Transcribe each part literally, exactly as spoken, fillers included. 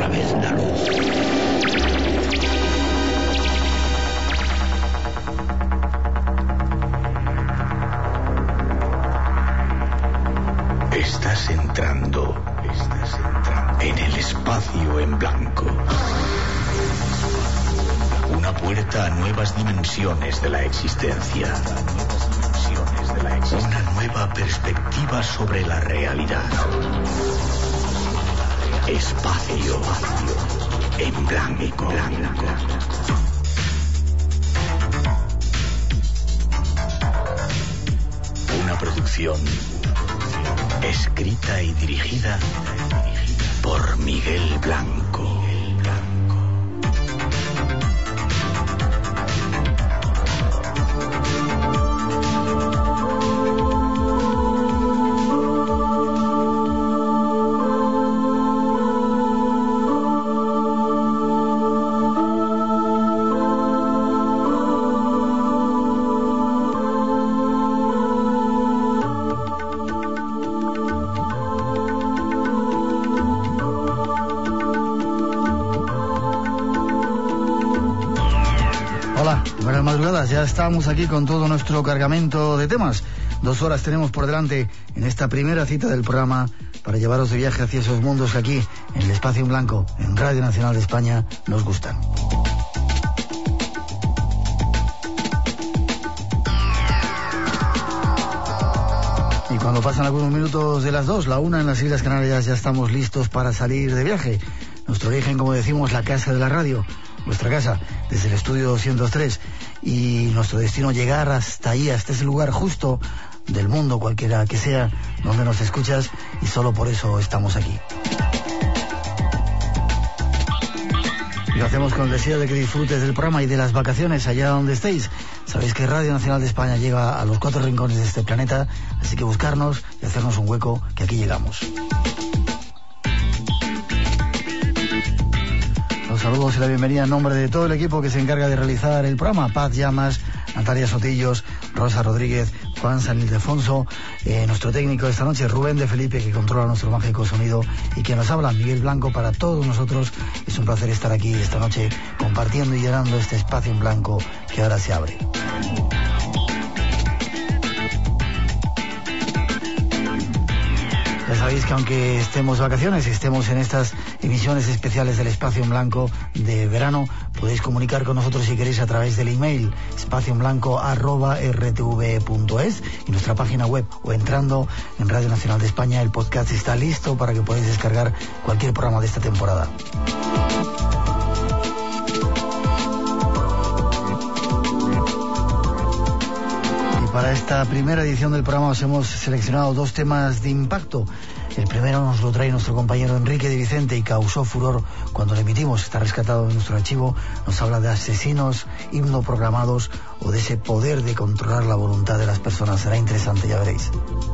vez la luz. Estás entrando, estás entrando en el espacio en blanco. Una puerta a nuevas dimensiones de la existencia. Una nueva perspectiva sobre la realidad. Espacio en blanco. Una producción escrita y dirigida por Miguel Blanco. Ya estamos aquí con todo nuestro cargamento de temas. Dos horas tenemos por delante en esta primera cita del programa para llevaros de viaje hacia esos mundos que aquí, en el espacio en blanco, en Radio Nacional de España, nos gustan. Y cuando pasan algunos minutos de las dos, la una en las Islas Canarias, ya estamos listos para salir de viaje. Nuestro origen, como decimos, la casa de la radio, nuestra casa, desde el estudio doscientos tres. Y nuestro destino llegar hasta ahí, hasta ese lugar justo del mundo, cualquiera que sea, donde nos escuchas, y solo por eso estamos aquí. Y lo hacemos con el deseo de que disfrutes del programa y de las vacaciones allá donde estéis. Sabéis que Radio Nacional de España llega a los cuatro rincones de este planeta, así que buscarnos y hacernos un hueco, que aquí llegamos. Los saludos y la bienvenida en nombre de todo el equipo que se encarga de realizar el programa. Paz Llamas, Natalia Sotillos, Rosa Rodríguez, Juan San Ildefonso, eh, nuestro técnico de esta noche, Rubén de Felipe, que controla nuestro mágico sonido, y quien nos habla, Miguel Blanco, para todos nosotros. Es un placer estar aquí esta noche compartiendo y llenando este espacio en blanco que ahora se abre. Ya sabéis que aunque estemos de vacaciones, estemos en estas emisiones especiales del Espacio en Blanco de verano, podéis comunicar con nosotros si queréis a través del email espacioenblanco arroba r t v punto es y nuestra página web, o entrando en Radio Nacional de España. El podcast está listo para que podáis descargar cualquier programa de esta temporada. Para esta primera edición del programa os hemos seleccionado dos temas de impacto. El primero nos lo trae nuestro compañero Enrique de Vicente y causó furor cuando lo emitimos. Está rescatado en nuestro archivo. Nos habla de asesinos hipnoprogramados o de ese poder de controlar la voluntad de las personas. Será interesante, ya veréis.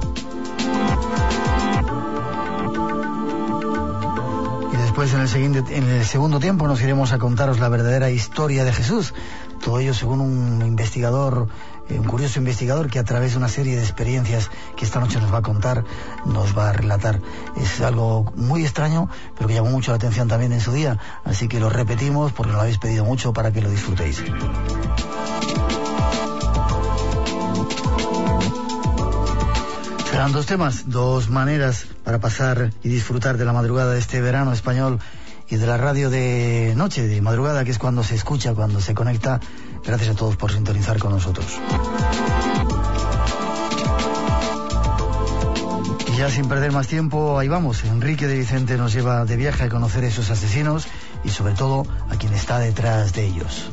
Y después, en el, siguiente, en el segundo tiempo, nos iremos a contaros la verdadera historia de Jesús. Todo ello según un investigador, un curioso investigador que a través de una serie de experiencias que esta noche nos va a contar, nos va a relatar. Es algo muy extraño, pero que llamó mucho la atención también en su día, así que lo repetimos porque nos lo habéis pedido mucho para que lo disfrutéis. Serán dos temas, dos maneras para pasar y disfrutar de la madrugada de este verano español y de la radio de noche, de madrugada, que es cuando se escucha, cuando se conecta. Gracias a todos por sintonizar con nosotros. Y ya sin perder más tiempo, ahí vamos. Enrique de Vicente nos lleva de viaje a conocer a esos asesinos y sobre todo a quien está detrás de ellos.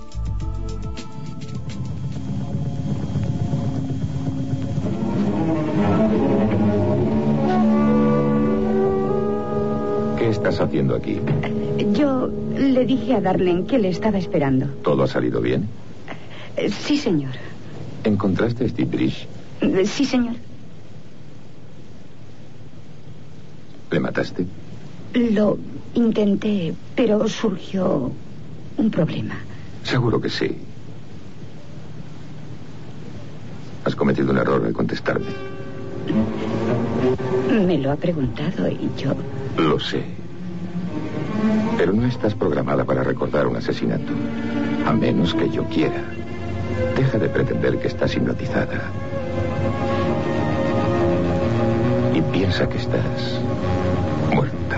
¿Qué estás haciendo aquí? Yo le dije a Darlene que le estaba esperando. ¿Todo ha salido bien? Sí, señor. ¿Encontraste a Steve Bridge? Sí, señor. ¿Le mataste? Lo intenté, pero surgió un problema. Seguro que sí. Has cometido un error al contestarme. Me lo ha preguntado y yo... Lo sé. Pero no estás programada para recordar un asesinato, a menos que yo quiera. Deja de pretender que estás hipnotizada. Y piensa que estás muerta.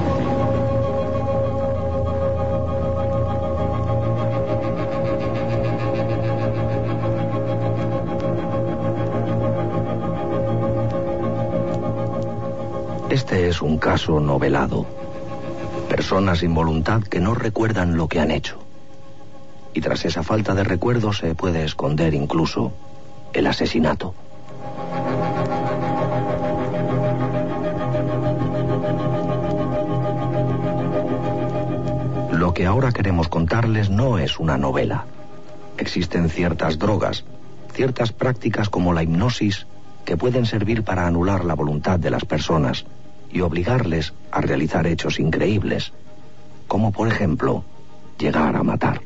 Este es un caso novelado. Personas sin voluntad que no recuerdan lo que han hecho. Y tras esa falta de recuerdo se puede esconder incluso el asesinato. Lo que ahora queremos contarles no es una novela. Existen ciertas drogas, ciertas prácticas como la hipnosis, que pueden servir para anular la voluntad de las personas y obligarles a realizar hechos increíbles, como por ejemplo, llegar a matar.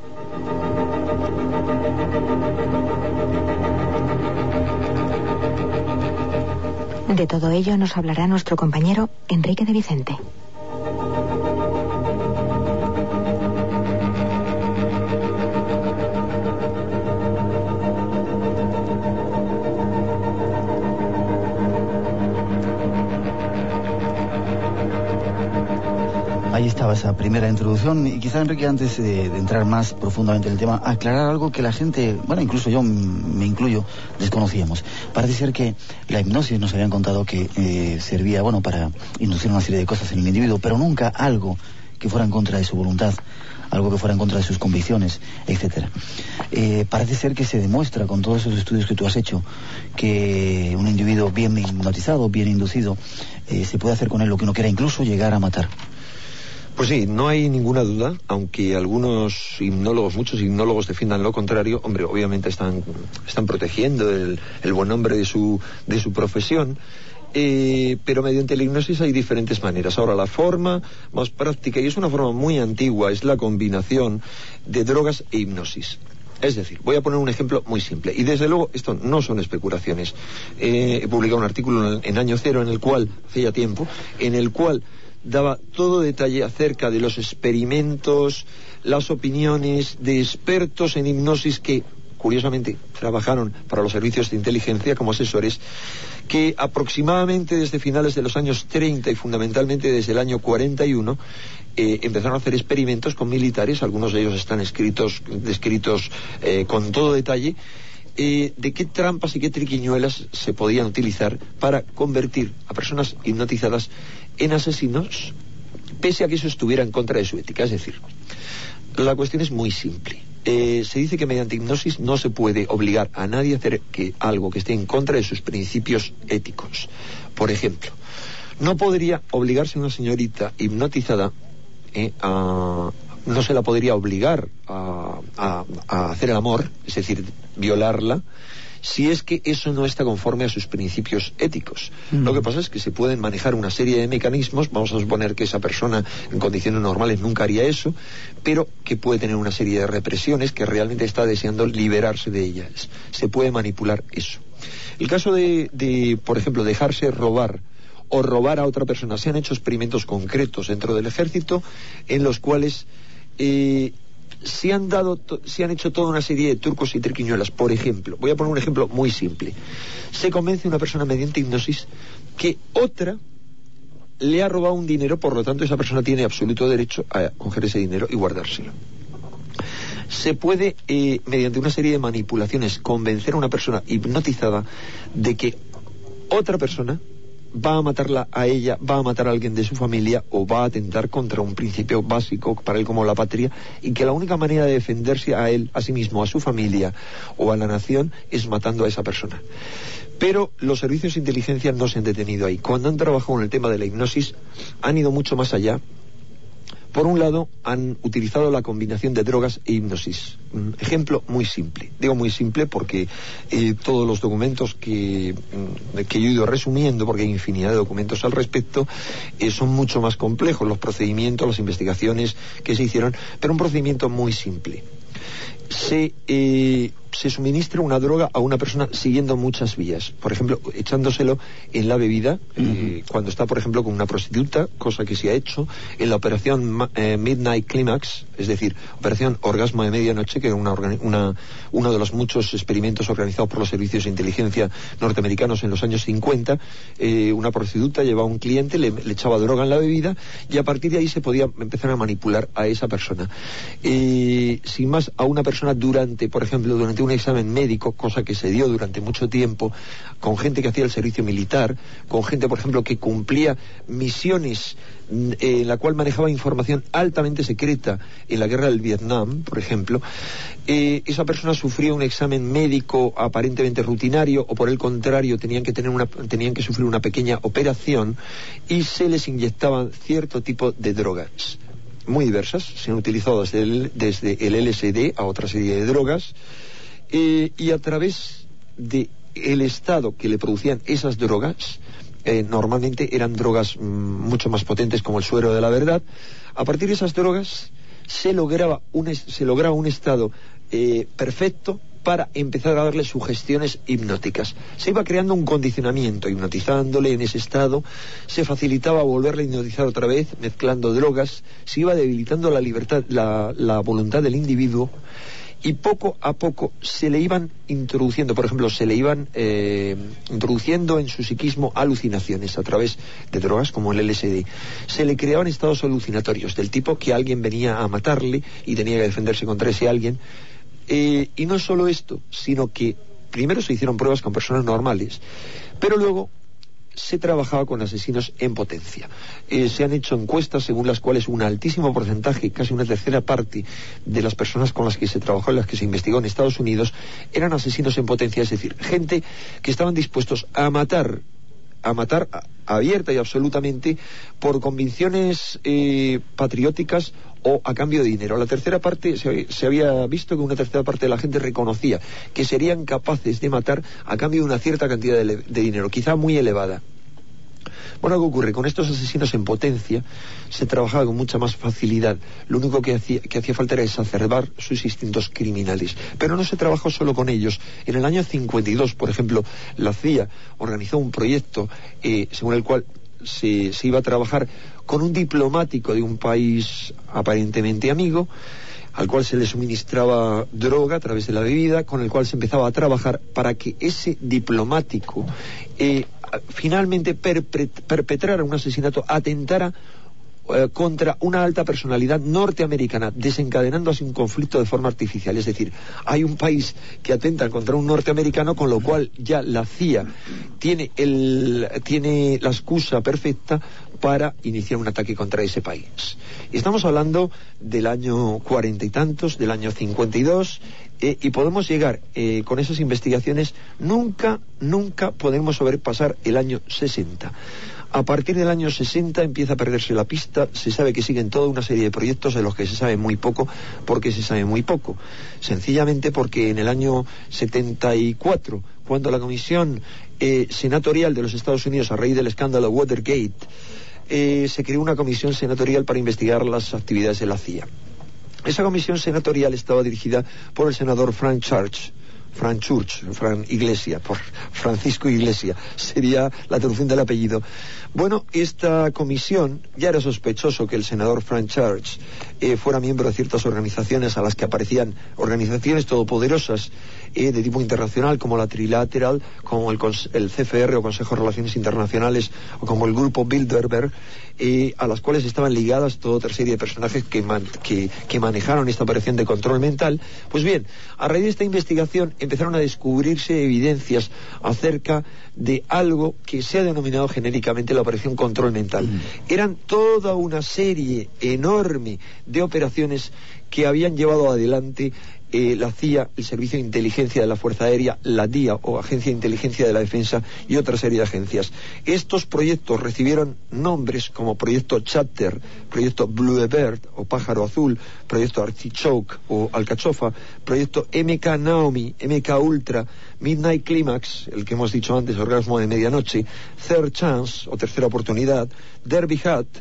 De todo ello nos hablará nuestro compañero Enrique de Vicente. Ahí estaba esa primera introducción y quizá, Enrique, antes de, de entrar más profundamente en el tema, aclarar algo que la gente, bueno, incluso yo me incluyo, desconocíamos. Parece ser que la hipnosis nos habían contado que eh, servía, bueno, para inducir una serie de cosas en el individuo, pero nunca algo que fuera en contra de su voluntad, algo que fuera en contra de sus convicciones, etcétera. Eh, parece ser que se demuestra con todos esos estudios que tú has hecho que un individuo bien hipnotizado, bien inducido, eh, se puede hacer con él lo que uno quiera, incluso llegar a matar. Pues sí, no hay ninguna duda, aunque algunos hipnólogos, muchos hipnólogos defiendan lo contrario. Hombre, obviamente están, están protegiendo el, el buen nombre de su, de su profesión, eh, pero mediante la hipnosis hay diferentes maneras. Ahora, la forma más práctica, y es una forma muy antigua, es la combinación de drogas e hipnosis. Es decir, voy a poner un ejemplo muy simple, y desde luego esto no son especulaciones. Eh, he publicado un artículo en, en Año Cero, en el cual, hace ya tiempo, en el cual daba todo detalle acerca de los experimentos, las opiniones de expertos en hipnosis que, curiosamente, trabajaron para los servicios de inteligencia como asesores, que aproximadamente desde finales de los años treinta y fundamentalmente desde el año cuarenta y uno eh, empezaron a hacer experimentos con militares. Algunos de ellos están escritos, descritos eh, con todo detalle, eh, de qué trampas y qué triquiñuelas se podían utilizar para convertir a personas hipnotizadas en asesinos, pese a que eso estuviera en contra de su ética. Es decir, la cuestión es muy simple. Eh, se dice que mediante hipnosis no se puede obligar a nadie a hacer que algo que esté en contra de sus principios éticos. Por ejemplo, no podría obligarse a una señorita hipnotizada eh, a... no se la podría obligar a, a, a hacer el amor, es decir, violarla, si es que eso no está conforme a sus principios éticos. Mm. Lo que pasa es que se pueden manejar una serie de mecanismos. Vamos a suponer que esa persona en condiciones normales nunca haría eso, pero que puede tener una serie de represiones, que realmente está deseando liberarse de ellas. Se puede manipular eso. El caso de, de por ejemplo, dejarse robar o robar a otra persona, se han hecho experimentos concretos dentro del ejército en los cuales eh, se han dado, se han hecho toda una serie de trucos y triquiñuelas. Por ejemplo, voy a poner un ejemplo muy simple. Se convence a una persona mediante hipnosis que otra le ha robado un dinero, por lo tanto esa persona tiene absoluto derecho a coger ese dinero y guardárselo. Se puede, eh, mediante una serie de manipulaciones, convencer a una persona hipnotizada de que otra persona va a matarla a ella, va a matar a alguien de su familia, o va a atentar contra un principio básico para él como la patria, y que la única manera de defenderse a él, a sí mismo, a su familia o a la nación es matando a esa persona. Pero los servicios de inteligencia no se han detenido ahí. Cuando han trabajado en el tema de la hipnosis, han ido mucho más allá. Por un lado, han utilizado la combinación de drogas e hipnosis. Un ejemplo muy simple. Digo muy simple porque eh, todos los documentos que, que yo he ido resumiendo, porque hay infinidad de documentos al respecto, eh, son mucho más complejos los procedimientos, las investigaciones que se hicieron, pero un procedimiento muy simple. Se, eh, se suministra una droga a una persona siguiendo muchas vías. Por ejemplo, echándoselo en la bebida, uh-huh. eh, cuando está, por ejemplo, con una prostituta, cosa que se ha hecho, en la operación eh, Midnight Climax, es decir, operación Orgasmo de Medianoche, que era una, una, uno de los muchos experimentos organizados por los servicios de inteligencia norteamericanos en los años cincuenta. Eh, una prostituta llevaba a un cliente, le, le echaba droga en la bebida, y a partir de ahí se podía empezar a manipular a esa persona. Eh, sin más, a una persona durante, por ejemplo, durante un examen médico, cosa que se dio durante mucho tiempo, con gente que hacía el servicio militar, con gente, por ejemplo, que cumplía misiones eh, en la cual manejaba información altamente secreta en la guerra del Vietnam, por ejemplo. Eh, esa persona sufría un examen médico aparentemente rutinario, o por el contrario tenían que tener una, tenían que sufrir una pequeña operación, y se les inyectaban cierto tipo de drogas muy diversas. Se han utilizado desde el, desde el L S D a otra serie de drogas, eh, y a través de el estado que le producían esas drogas, eh, normalmente eran drogas mmm, mucho más potentes, como el suero de la verdad. A partir de esas drogas se lograba un, se lograba un estado eh, perfecto para empezar a darle sugestiones hipnóticas. Se iba creando un condicionamiento, hipnotizándole en ese estado, se facilitaba volverle a hipnotizar otra vez, mezclando drogas, se iba debilitando la libertad, la, la voluntad del individuo, y poco a poco se le iban introduciendo, por ejemplo, se le iban eh, introduciendo en su psiquismo alucinaciones a través de drogas como el L S D. Se le creaban estados alucinatorios del tipo que alguien venía a matarle y tenía que defenderse contra ese alguien. Eh, y no solo esto, sino que primero se hicieron pruebas con personas normales, pero luego se trabajaba con asesinos en potencia. Eh, se han hecho encuestas según las cuales un altísimo porcentaje, casi una tercera parte de las personas con las que se trabajó, en las que se investigó en Estados Unidos, eran asesinos en potencia, es decir, gente que estaban dispuestos a matar a matar a, abierta y absolutamente por convicciones eh, patrióticas o a cambio de dinero. La tercera parte, se, se había visto que una tercera parte de la gente reconocía que serían capaces de matar a cambio de una cierta cantidad de, de dinero, quizá muy elevada. Bueno, ¿qué ocurre? Con estos asesinos en potencia se trabajaba con mucha más facilidad. Lo único que hacía, que hacía falta era exacerbar sus instintos criminales. Pero no se trabajó solo con ellos. En el año cincuenta y dos, por ejemplo, la C I A organizó un proyecto eh, según el cual se, se iba a trabajar con un diplomático de un país aparentemente amigo, al cual se le suministraba droga a través de la bebida, con el cual se empezaba a trabajar para que ese diplomático eh, finalmente perpet- perpetrara un asesinato, atentara eh, contra una alta personalidad norteamericana, desencadenando así un conflicto de forma artificial. Es decir, hay un país que atenta contra un norteamericano, con lo cual ya la C I A tiene, el, tiene la excusa perfecta para iniciar un ataque contra ese país. Y estamos hablando del año cuarenta y tantos, del año cincuenta y dos, eh, y podemos llegar eh, con esas investigaciones, nunca, nunca podemos sobrepasar el año sesenta. A partir del año sesenta empieza a perderse la pista. Se sabe que siguen toda una serie de proyectos de los que se sabe muy poco. ¿Por qué se sabe muy poco? Sencillamente porque en el año setenta y cuatro, cuando la Comisión eh, Senatorial de los Estados Unidos, a raíz del escándalo Watergate, eh, se creó una comisión senatorial para investigar las actividades de la C I A. Esa comisión senatorial estaba dirigida por el senador Frank Church, Frank Church, Frank Iglesia, por Francisco Iglesia, sería la traducción del apellido. Bueno, esta comisión, ya era sospechoso que el senador Frank Church eh, fuera miembro de ciertas organizaciones a las que aparecían organizaciones todopoderosas eh, de tipo internacional, como la Trilateral, como el, el C F R o Consejo de Relaciones Internacionales, o como el grupo Bilderberg, eh, a las cuales estaban ligadas toda otra serie de personajes que, man, que, que manejaron esta operación de control mental. Pues bien, a raíz de esta investigación empezaron a descubrirse evidencias acerca de algo que se ha denominado genéricamente la operación control mental. Mm. Eran toda una serie enorme de operaciones que habían llevado adelante eh, la C I A, el Servicio de Inteligencia de la Fuerza Aérea, la D I A o Agencia de Inteligencia de la Defensa y otra serie de agencias. Estos proyectos recibieron nombres como Proyecto Chatter, Proyecto Bluebird o Pájaro Azul, Proyecto Artichoke o Alcachofa, Proyecto M K Naomi, M K Ultra, Midnight Climax, el que hemos dicho antes, Orgasmo de Medianoche, Third Chance o Tercera Oportunidad, Derby Hat,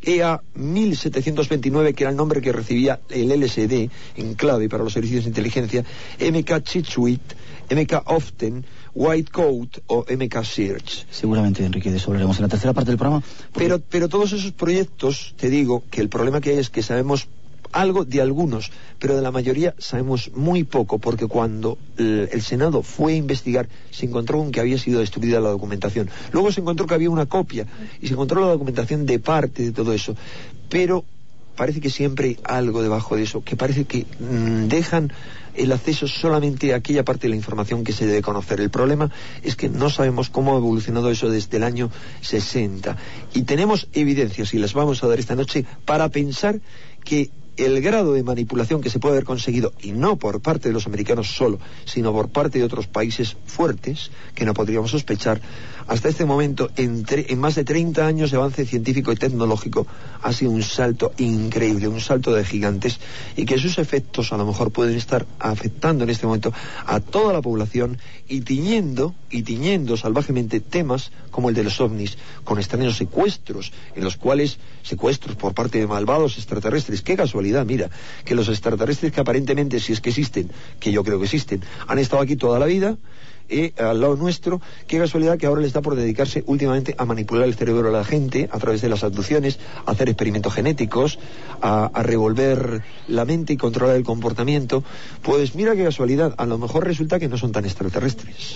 E A mil setecientos veintinueve, que era el nombre que recibía el L S D en clave para los servicios de inteligencia, M K Chitsuit, M K Often, White Coat o M K Search. Seguramente, Enrique, de eso hablaremos en la tercera parte del programa. Porque... Pero, pero todos esos proyectos, te digo, que el problema que hay es que sabemos algo de algunos, pero de la mayoría sabemos muy poco, porque cuando el, el Senado fue a investigar se encontró con que había sido destruida la documentación. Luego se encontró que había una copia y se encontró la documentación de parte de todo eso, pero parece que siempre hay algo debajo de eso, que parece que mmm, dejan el acceso solamente a aquella parte de la información que se debe conocer. El problema es que no sabemos cómo ha evolucionado eso desde el año sesenta, y tenemos evidencias, y las vamos a dar esta noche, para pensar que el grado de manipulación que se puede haber conseguido, y no por parte de los americanos solo, sino por parte de otros países fuertes, que no podríamos sospechar, hasta este momento, en, en más de treinta años de avance científico y tecnológico, ha sido un salto increíble, un salto de gigantes, y que sus efectos a lo mejor pueden estar afectando en este momento a toda la población y tiñendo, y tiñendo salvajemente temas como el de los ovnis, con extraños secuestros, en los cuales, secuestros por parte de malvados extraterrestres. Qué casualidad, mira, que los extraterrestres, que aparentemente, si es que existen, que yo creo que existen, han estado aquí toda la vida, eh, al lado nuestro, qué casualidad que ahora les da por dedicarse últimamente a manipular el cerebro de la gente a través de las abducciones, a hacer experimentos genéticos, a, a revolver la mente y controlar el comportamiento. Pues mira qué casualidad, a lo mejor resulta que no son tan extraterrestres.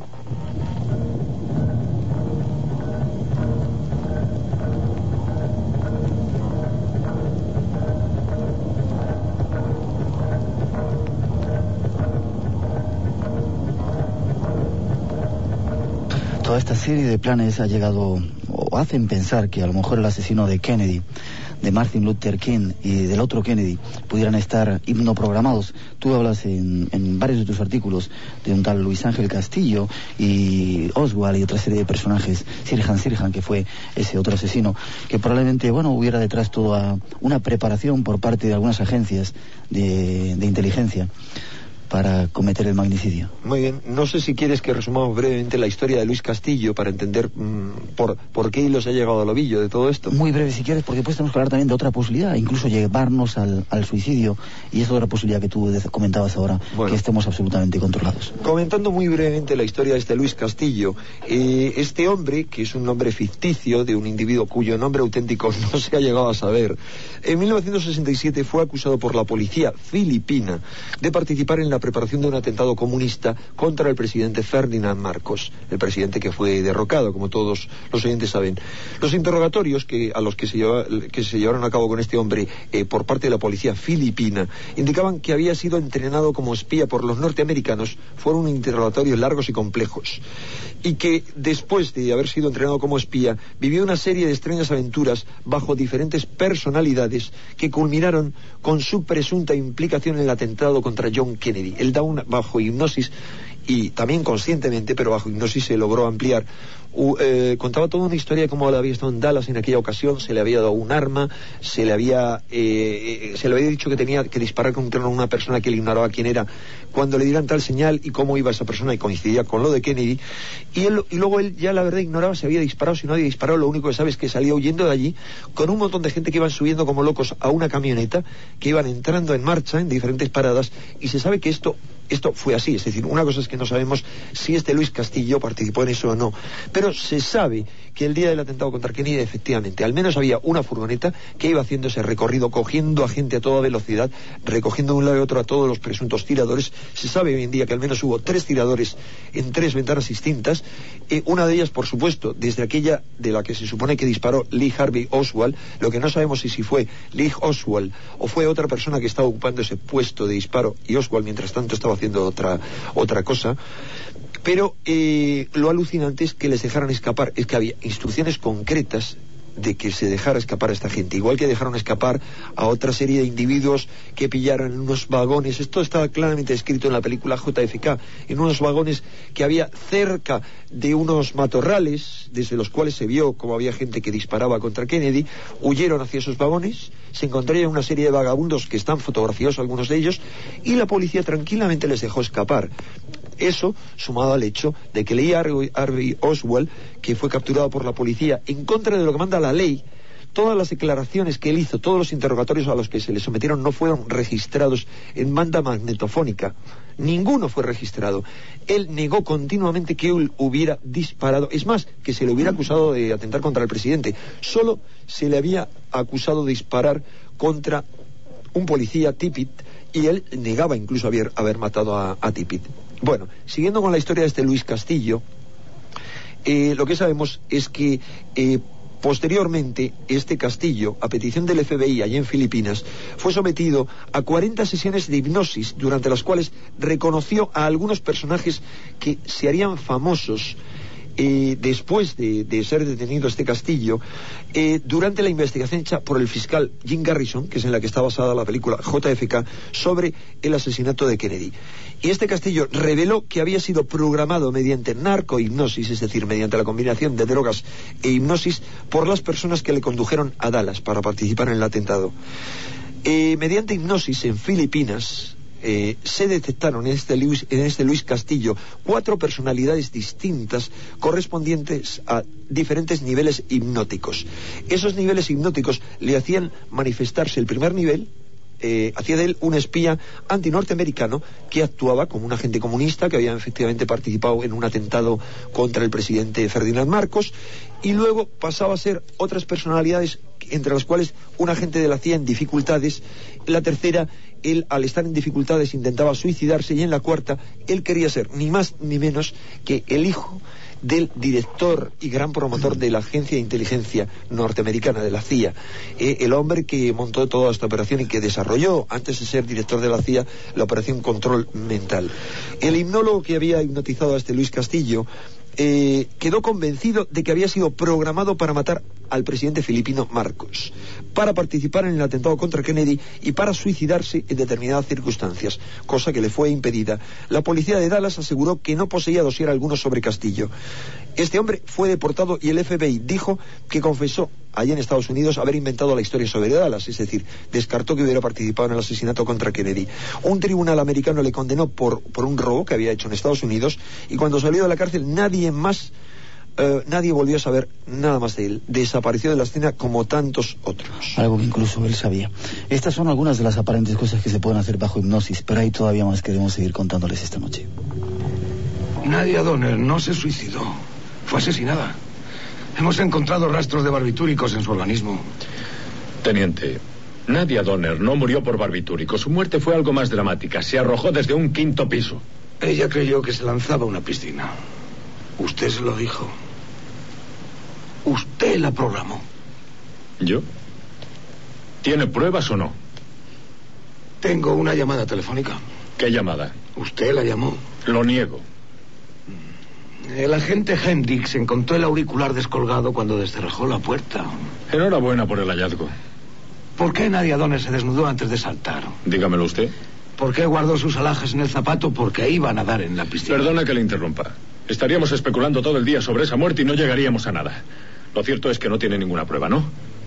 Toda esta serie de planes ha llegado, o hacen pensar que a lo mejor el asesino de Kennedy, de Martin Luther King y del otro Kennedy pudieran estar hipnoprogramados. Tú hablas en, en varios de tus artículos de un tal Luis Ángel Castillo y Oswald y otra serie de personajes, Sirhan Sirhan, que fue ese otro asesino, que probablemente, bueno, hubiera detrás toda una preparación por parte de algunas agencias de, de inteligencia para cometer el magnicidio. Muy bien, no sé si quieres que resumamos brevemente la historia de Luis Castillo para entender mmm, por, por qué hilos ha llegado al ovillo de todo esto. Muy breve si quieres, porque después tenemos que hablar también de otra posibilidad, incluso llevarnos al, al suicidio, y es otra posibilidad que tú comentabas ahora, bueno, que estemos absolutamente controlados. Comentando muy brevemente la historia de este Luis Castillo, eh, este hombre, que es un nombre ficticio de un individuo cuyo nombre auténtico no se ha llegado a saber, en mil novecientos sesenta y siete fue acusado por la policía filipina de participar en la preparación de un atentado comunista contra el presidente Ferdinand Marcos, el presidente que fue derrocado, como todos los oyentes saben. Los interrogatorios que, a los que se, lleva, que se llevaron a cabo con este hombre eh, por parte de la policía filipina indicaban que había sido entrenado como espía por los norteamericanos. Fueron interrogatorios largos y complejos, y que después de haber sido entrenado como espía vivió una serie de extrañas aventuras bajo diferentes personalidades que culminaron con su presunta implicación en el atentado contra John Kennedy. Él da una, bajo hipnosis, y también conscientemente, pero bajo hipnosis se logró ampliar, uh, eh, contaba toda una historia de cómo él había estado en Dallas en aquella ocasión, se le había dado un arma, se le había eh, se le había dicho que tenía que disparar contra una persona que él ignoraba quién era, cuando le dieran tal señal, y cómo iba esa persona, y coincidía con lo de Kennedy, y, él, y luego él ya la verdad ignoraba si había disparado, si no había disparado. Lo único que sabe es que salía huyendo de allí con un montón de gente que iban subiendo como locos a una camioneta, que iban entrando en marcha en diferentes paradas, y se sabe que esto Esto fue así. Es decir, una cosa es que no sabemos si este Luis Castillo participó en eso o no, pero se sabe que el día del atentado contra Kennedy, efectivamente, al menos había una furgoneta que iba haciendo ese recorrido, cogiendo a gente a toda velocidad, recogiendo de un lado y otro a todos los presuntos tiradores. Se sabe hoy en día que al menos hubo tres tiradores en tres ventanas distintas, eh, una de ellas, por supuesto, desde aquella de la que se supone que disparó Lee Harvey Oswald. Lo que no sabemos es si fue Lee Oswald o fue otra persona que estaba ocupando ese puesto de disparo, y Oswald mientras tanto estaba haciendo otra, otra cosa. Pero eh, lo alucinante es que les dejaran escapar, es que había instrucciones concretas de que se dejara escapar a esta gente, igual que dejaron escapar a otra serie de individuos que pillaron en unos vagones. Esto está claramente escrito en la película J F K, en unos vagones que había cerca de unos matorrales, desde los cuales se vio como había gente que disparaba contra Kennedy. Huyeron hacia esos vagones, se encontraron una serie de vagabundos que están fotografiados, algunos de ellos, y la policía tranquilamente les dejó escapar. Eso, sumado al hecho de que Lee Harvey Oswald, que fue capturado por la policía en contra de lo que manda la ley, todas las declaraciones que él hizo, todos los interrogatorios a los que se le sometieron no fueron registrados en banda magnetofónica. Ninguno fue registrado. Él negó continuamente que él hubiera disparado. Es más, que se le hubiera acusado de atentar contra el presidente. Solo se le había acusado de disparar contra un policía, Tippit, y él negaba incluso haber, haber matado a, a Tippit. Bueno, siguiendo con la historia de este Luis Castillo, eh, lo que sabemos es que eh, posteriormente este Castillo, a petición del F B I allí en Filipinas, fue sometido a cuarenta sesiones de hipnosis, durante las cuales reconoció a algunos personajes que se harían famosos Eh, después de, de ser detenido este Castillo, eh, durante la investigación hecha por el fiscal Jim Garrison, que es en la que está basada la película J F K, sobre el asesinato de Kennedy. Y este Castillo reveló que había sido programado mediante narcohipnosis, es decir, mediante la combinación de drogas e hipnosis, por las personas que le condujeron a Dallas para participar en el atentado. Eh, mediante hipnosis en Filipinas, Eh, se detectaron en este, Luis, en este Luis Castillo cuatro personalidades distintas correspondientes a diferentes niveles hipnóticos. Esos niveles hipnóticos le hacían manifestarse el primer nivel, eh, hacía de él un espía antinorteamericano que actuaba como un agente comunista que había efectivamente participado en un atentado contra el presidente Ferdinand Marcos, y luego pasaba a ser otras personalidades, entre las cuales un agente de la C I A en dificultades. La tercera, él al estar en dificultades intentaba suicidarse, y en la cuarta él quería ser ni más ni menos que el hijo del director y gran promotor de la agencia de inteligencia norteamericana, de la C I A, eh, el hombre que montó toda esta operación y que desarrolló, antes de ser director de la C I A, la operación Control Mental. El hipnólogo que había hipnotizado a este Luis Castillo Eh, quedó convencido de que había sido programado para matar al presidente filipino Marcos, para participar en el atentado contra Kennedy y para suicidarse en determinadas circunstancias, cosa que le fue impedida. La policía de Dallas aseguró que no poseía dossier alguno sobre Castillo. Este hombre fue deportado y el F B I dijo que confesó allá en Estados Unidos haber inventado la historia sobre Dallas, es decir, descartó que hubiera participado en el asesinato contra Kennedy. Un tribunal americano le condenó por, por un robo que había hecho en Estados Unidos, y cuando salió de la cárcel nadie más, eh, nadie volvió a saber nada más de él. Desapareció de la escena como tantos otros. Algo que incluso él sabía. Estas son algunas de las aparentes cosas que se pueden hacer bajo hipnosis, pero hay todavía más que debemos seguir contándoles esta noche. Nadia Donner no se suicidó, fue asesinada. Hemos encontrado rastros de barbitúricos en su organismo. Teniente, Nadia Donner no murió por barbitúricos. Su muerte fue algo más dramática. Se arrojó desde un quinto piso. Ella creyó que se lanzaba a una piscina. Usted se lo dijo. Usted la programó. ¿Yo? ¿Tiene pruebas o no? Tengo una llamada telefónica. ¿Qué llamada? Usted la llamó. Lo niego. El agente Hendricks encontró el auricular descolgado cuando descerrajó la puerta. Enhorabuena por el hallazgo. ¿Por qué Nadia Donner se desnudó antes de saltar? Dígamelo usted. ¿Por qué guardó sus alhajas en el zapato? Porque iba a nadar en la piscina. Perdona que le interrumpa. Estaríamos especulando todo el día sobre esa muerte y no llegaríamos a nada. Lo cierto es que no tiene ninguna prueba, ¿no?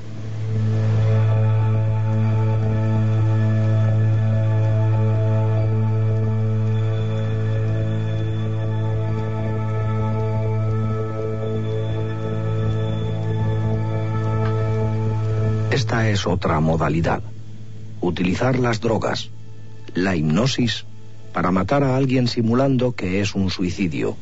Esta es otra modalidad. Utilizar las drogas, la hipnosis, para matar a alguien simulando que es un suicidio.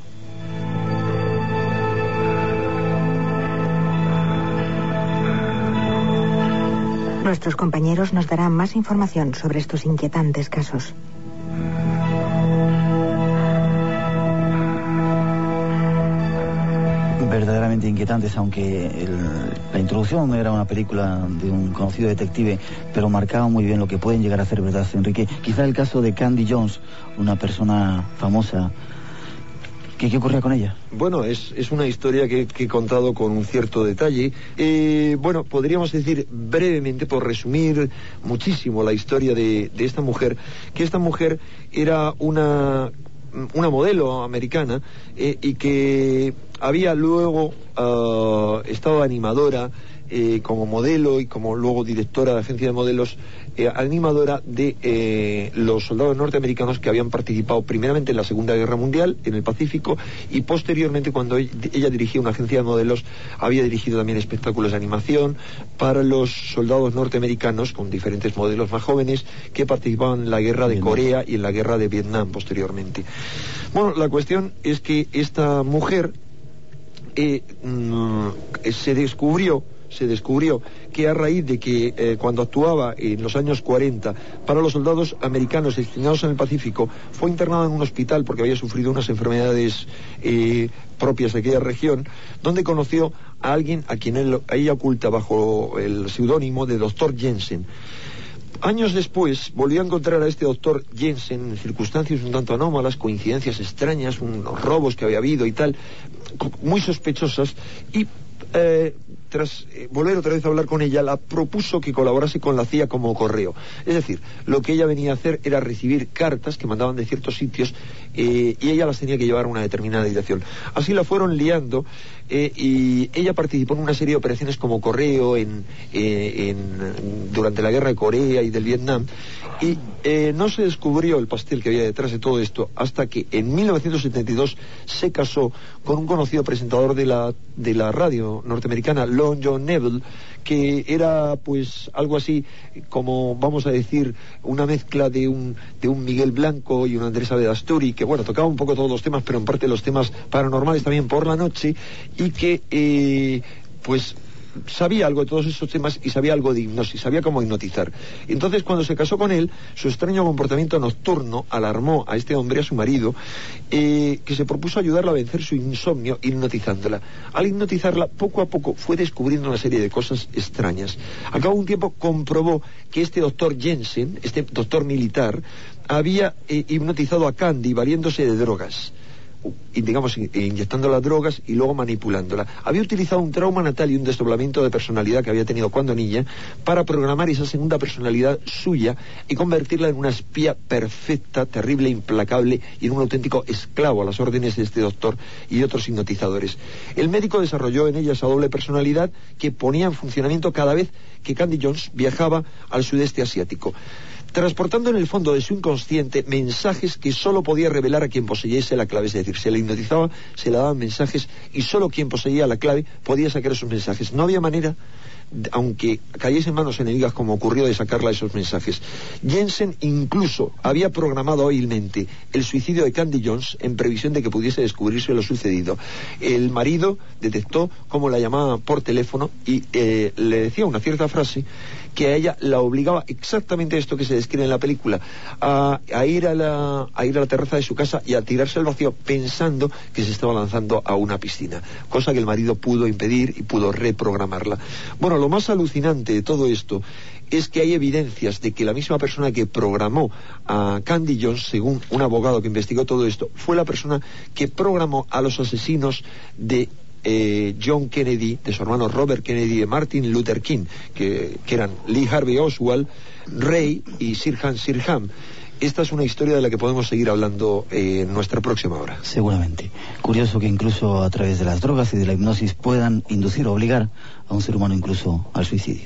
Nuestros compañeros nos darán más información sobre estos inquietantes casos. Verdaderamente inquietantes, aunque el, la introducción era una película de un conocido detective, pero marcaba muy bien lo que pueden llegar a hacer, ¿verdad, Enrique? Quizá el caso de Candy Jones, una persona famosa. ¿Qué, qué ocurría con ella? Bueno, es, es una historia que, que he contado con un cierto detalle. Eh, bueno, podríamos decir brevemente, por resumir muchísimo la historia de, de esta mujer, que esta mujer era una... una modelo americana eh, y que había luego uh, estado animadora eh, como modelo y como luego directora de agencia de modelos eh, animadora de eh, los soldados norteamericanos que habían participado primeramente en la Segunda Guerra Mundial en el Pacífico, y posteriormente, cuando ella, ella dirigía una agencia de modelos, había dirigido también espectáculos de animación para los soldados norteamericanos con diferentes modelos más jóvenes que participaban en la guerra de Corea y en la guerra de Vietnam posteriormente. Bueno, la cuestión es que esta mujer eh, mm, se descubrió se descubrió que a raíz de que eh, cuando actuaba en los años cuarenta para los soldados americanos destinados en el Pacífico, fue internada en un hospital porque había sufrido unas enfermedades eh, propias de aquella región, donde conoció a alguien a quien él, a ella oculta bajo el seudónimo de doctor Jensen. Años después volvió a encontrar a este doctor Jensen en circunstancias un tanto anómalas, coincidencias extrañas, unos robos que había habido y tal, muy sospechosas, y eh, tras eh, volver otra vez a hablar con ella, la propuso que colaborase con la C I A como correo. Es decir, lo que ella venía a hacer era recibir cartas que mandaban de ciertos sitios eh, y ella las tenía que llevar a una determinada dirección. Así la fueron liando eh, y ella participó en una serie de operaciones como correo en, eh, en, durante la guerra de Corea y del Vietnam, y eh, no se descubrió el pastel que había detrás de todo esto hasta que en mil novecientos setenta y dos se casó con un conocido presentador de la, de la radio norteamericana, Long John Neville, que era pues algo así como, vamos a decir, una mezcla de un, de un Miguel Blanco y un Andrés Saavedra Asturi, que bueno, tocaba un poco todos los temas, pero en parte los temas paranormales también por la noche, y que eh, pues sabía algo de todos esos temas y sabía algo de hipnosis, sabía cómo hipnotizar. Entonces, cuando se casó con él, su extraño comportamiento nocturno alarmó a este hombre, a su marido, eh, que se propuso ayudarla a vencer su insomnio hipnotizándola. Al hipnotizarla, poco a poco fue descubriendo una serie de cosas extrañas. Al cabo de un tiempo comprobó que este doctor Jensen, este doctor militar, había eh, hipnotizado a Candy valiéndose de drogas, y digamos inyectando las drogas y luego manipulándola. Había utilizado un trauma natal y un desdoblamiento de personalidad que había tenido cuando niña para programar esa segunda personalidad suya y convertirla en una espía perfecta, terrible, implacable y en un auténtico esclavo a las órdenes de este doctor y otros hipnotizadores. El médico desarrolló en ella esa doble personalidad que ponía en funcionamiento cada vez que Candy Jones viajaba al sudeste asiático, transportando en el fondo de su inconsciente mensajes que solo podía revelar a quien poseyese la clave. Es decir, se le hipnotizaba, se le daban mensajes y solo quien poseía la clave podía sacar esos mensajes. No había manera, aunque cayese en manos enemigas como ocurrió, de sacarla esos mensajes. Jensen incluso había programado hábilmente el suicidio de Candy Jones en previsión de que pudiese descubrirse lo sucedido. El marido detectó cómo la llamaba por teléfono y eh, le decía una cierta frase que a ella la obligaba exactamente a esto que se describe en la película, a, a ir a la a ir a la terraza de su casa y a tirarse al vacío pensando que se estaba lanzando a una piscina, cosa que el marido pudo impedir y pudo reprogramarla. Bueno, lo más alucinante de todo esto es que hay evidencias de que la misma persona que programó a Candy Jones, según un abogado que investigó todo esto, fue la persona que programó a los asesinos de Eh, John Kennedy, de su hermano Robert Kennedy, de Martin Luther King, que, que eran Lee Harvey Oswald, Ray y Sirhan Sirhan. Esta es una historia de la que podemos seguir hablando eh, en nuestra próxima hora. Seguramente. Curioso que incluso a través de las drogas y de la hipnosis puedan inducir o obligar a un ser humano incluso al suicidio.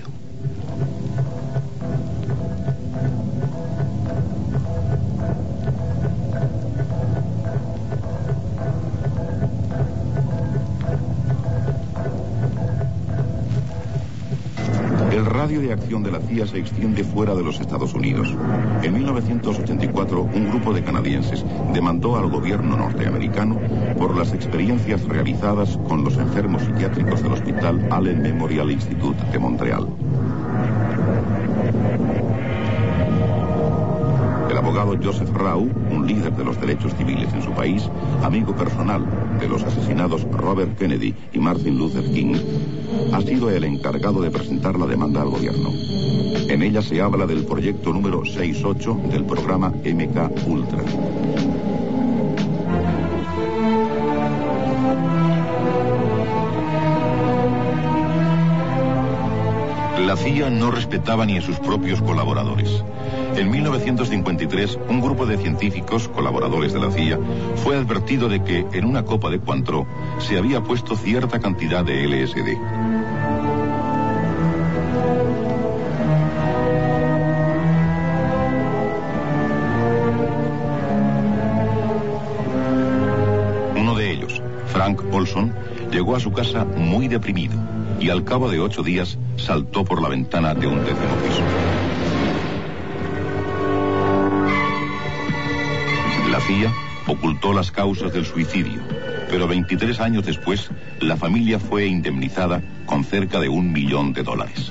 El radio de acción de la C I A se extiende fuera de los Estados Unidos. En mil novecientos ochenta y cuatro, un grupo de canadienses demandó al gobierno norteamericano por las experiencias realizadas con los enfermos psiquiátricos del Hospital Allen Memorial Institute de Montreal. El abogado Joseph Rau, un líder de los derechos civiles en su país, amigo personal de los asesinados Robert Kennedy y Martin Luther King, ha sido el encargado de presentar la demanda al gobierno. En ella se habla del proyecto número sesenta y ocho del programa M K Ultra. La C I A no respetaba ni a sus propios colaboradores. En mil novecientos cincuenta y tres, un grupo de científicos, colaboradores de la C I A, fue advertido de que en una copa de Cointreau se había puesto cierta cantidad de L S D. Frank Olson llegó a su casa muy deprimido y al cabo de ocho días saltó por la ventana de un décimo piso. La C I A ocultó las causas del suicidio, pero veintitrés años después, la familia fue indemnizada con cerca de un millón de dólares.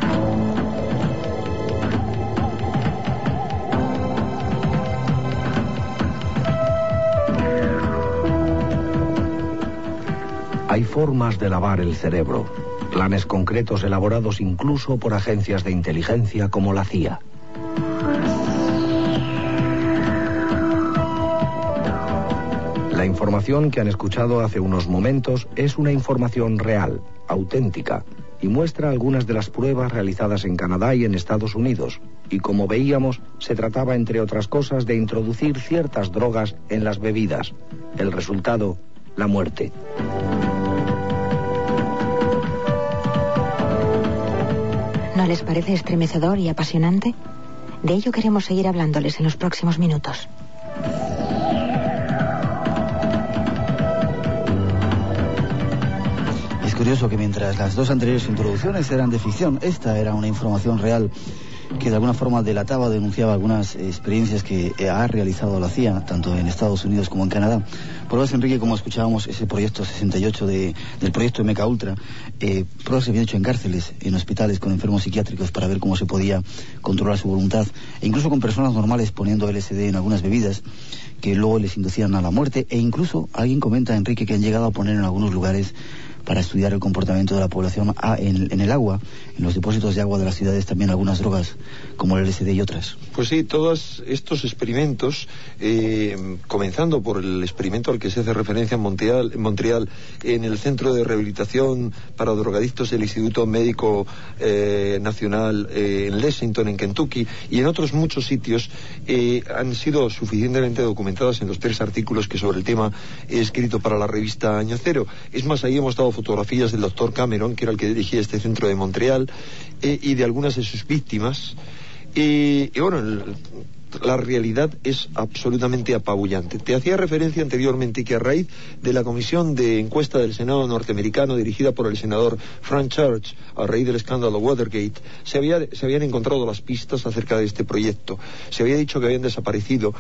Hay formas de lavar el cerebro, planes concretos elaborados incluso por agencias de inteligencia como la C I A. La información que han escuchado hace unos momentos es una información real, auténtica, y muestra algunas de las pruebas realizadas en Canadá y en Estados Unidos. Y como veíamos, se trataba, entre otras cosas, de introducir ciertas drogas en las bebidas. El resultado, la muerte. ¿No les parece estremecedor y apasionante? De ello queremos seguir hablándoles en los próximos minutos. Es curioso que mientras las dos anteriores introducciones eran de ficción, esta era una información real que de alguna forma delataba o denunciaba algunas experiencias que ha realizado la C I A, tanto en Estados Unidos como en Canadá. Pruebas, Enrique, como escuchábamos, ese proyecto sesenta y ocho de, del proyecto M K Ultra, eh, pruebas se habían hecho en cárceles, en hospitales con enfermos psiquiátricos para ver cómo se podía controlar su voluntad, e incluso con personas normales poniendo L S D en algunas bebidas que luego les inducían a la muerte, e incluso alguien comenta, Enrique, que han llegado a poner en algunos lugares para estudiar el comportamiento de la población ah, en, en el agua, en los depósitos de agua de las ciudades, también algunas drogas como el L S D y otras. Pues sí, todos estos experimentos, eh, comenzando por el experimento al que se hace referencia en Montreal, en Montreal, en el Centro de Rehabilitación para Drogadictos del Instituto Médico eh, Nacional eh, en Lexington, en Kentucky, y en otros muchos sitios, eh, han sido suficientemente documentadas en los tres artículos que sobre el tema he escrito para la revista Año Cero. Es más, ahí hemos dado fotografías del doctor Cameron, que era el que dirigía este centro de Montreal, eh, y de algunas de sus víctimas. Y, y bueno, el, la realidad es absolutamente apabullante. Te hacía referencia anteriormente que a raíz de la comisión de encuesta del Senado norteamericano dirigida por el senador Frank Church, a raíz del escándalo Watergate, se, había, se habían encontrado las pistas acerca de este proyecto. Se había dicho que habían desaparecido.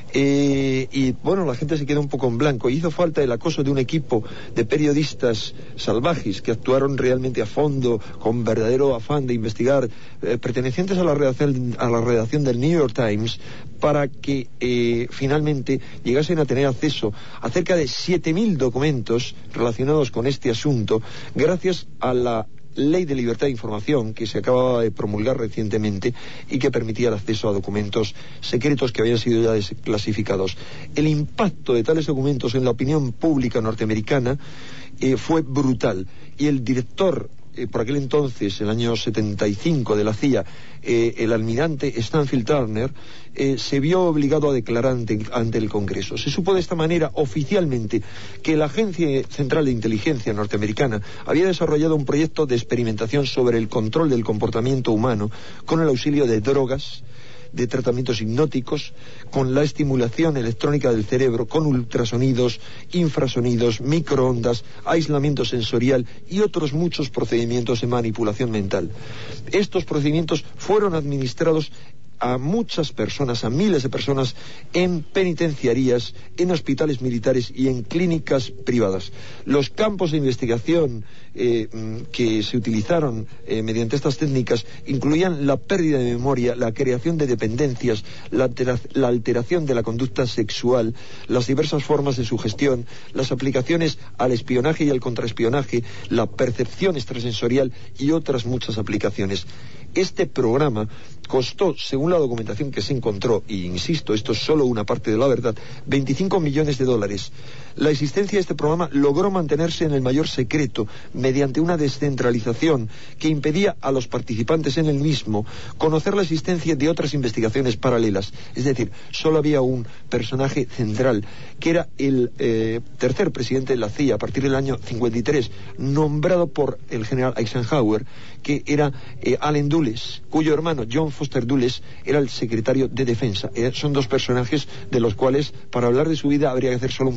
Eh, y bueno, la gente se quedó un poco en blanco. Hizo falta el acoso de un equipo de periodistas salvajes que actuaron realmente a fondo, con verdadero afán de investigar, eh, pertenecientes a la redacción, a la redacción del New York Times, para que eh, finalmente llegasen a tener acceso a cerca de siete mil documentos relacionados con este asunto, gracias a la Ley de Libertad de Información que se acababa de promulgar recientemente y que permitía el acceso a documentos secretos que habían sido ya desclasificados. El impacto de tales documentos en la opinión pública norteamericana eh, fue brutal, y el director Eh, por aquel entonces, el año setenta y cinco, de la C I A, eh, el almirante Stanfield Turner, eh, se vio obligado a declarar ante, ante el Congreso. Se supo de esta manera oficialmente que la Agencia Central de Inteligencia norteamericana había desarrollado un proyecto de experimentación sobre el control del comportamiento humano con el auxilio de drogas, de tratamientos hipnóticos, con la estimulación electrónica del cerebro, con ultrasonidos, infrasonidos, microondas, aislamiento sensorial y otros muchos procedimientos de manipulación mental. Estos procedimientos fueron administrados a muchas personas, a miles de personas, en penitenciarías, en hospitales militares y en clínicas privadas. Los campos de investigación eh, que se utilizaron eh, mediante estas técnicas incluían la pérdida de memoria, la creación de dependencias, la, altera la alteración de la conducta sexual, las diversas formas de sugestión, las aplicaciones al espionaje y al contraespionaje, la percepción extrasensorial y otras muchas aplicaciones. Este programa costó, según la documentación que se encontró, y insisto, esto es solo una parte de la verdad, veinticinco millones de dólares. La existencia de este programa logró mantenerse en el mayor secreto mediante una descentralización que impedía a los participantes en el mismo conocer la existencia de otras investigaciones paralelas. Es decir, solo había un personaje central, que era el eh, tercer presidente de la C I A a partir del año cincuenta y tres, nombrado por el general Eisenhower, que era eh, Allen Dulles, cuyo hermano John Foster Dulles era el secretario de Defensa. Eh, son dos personajes de los cuales, para hablar de su vida, habría que hacer solo un programa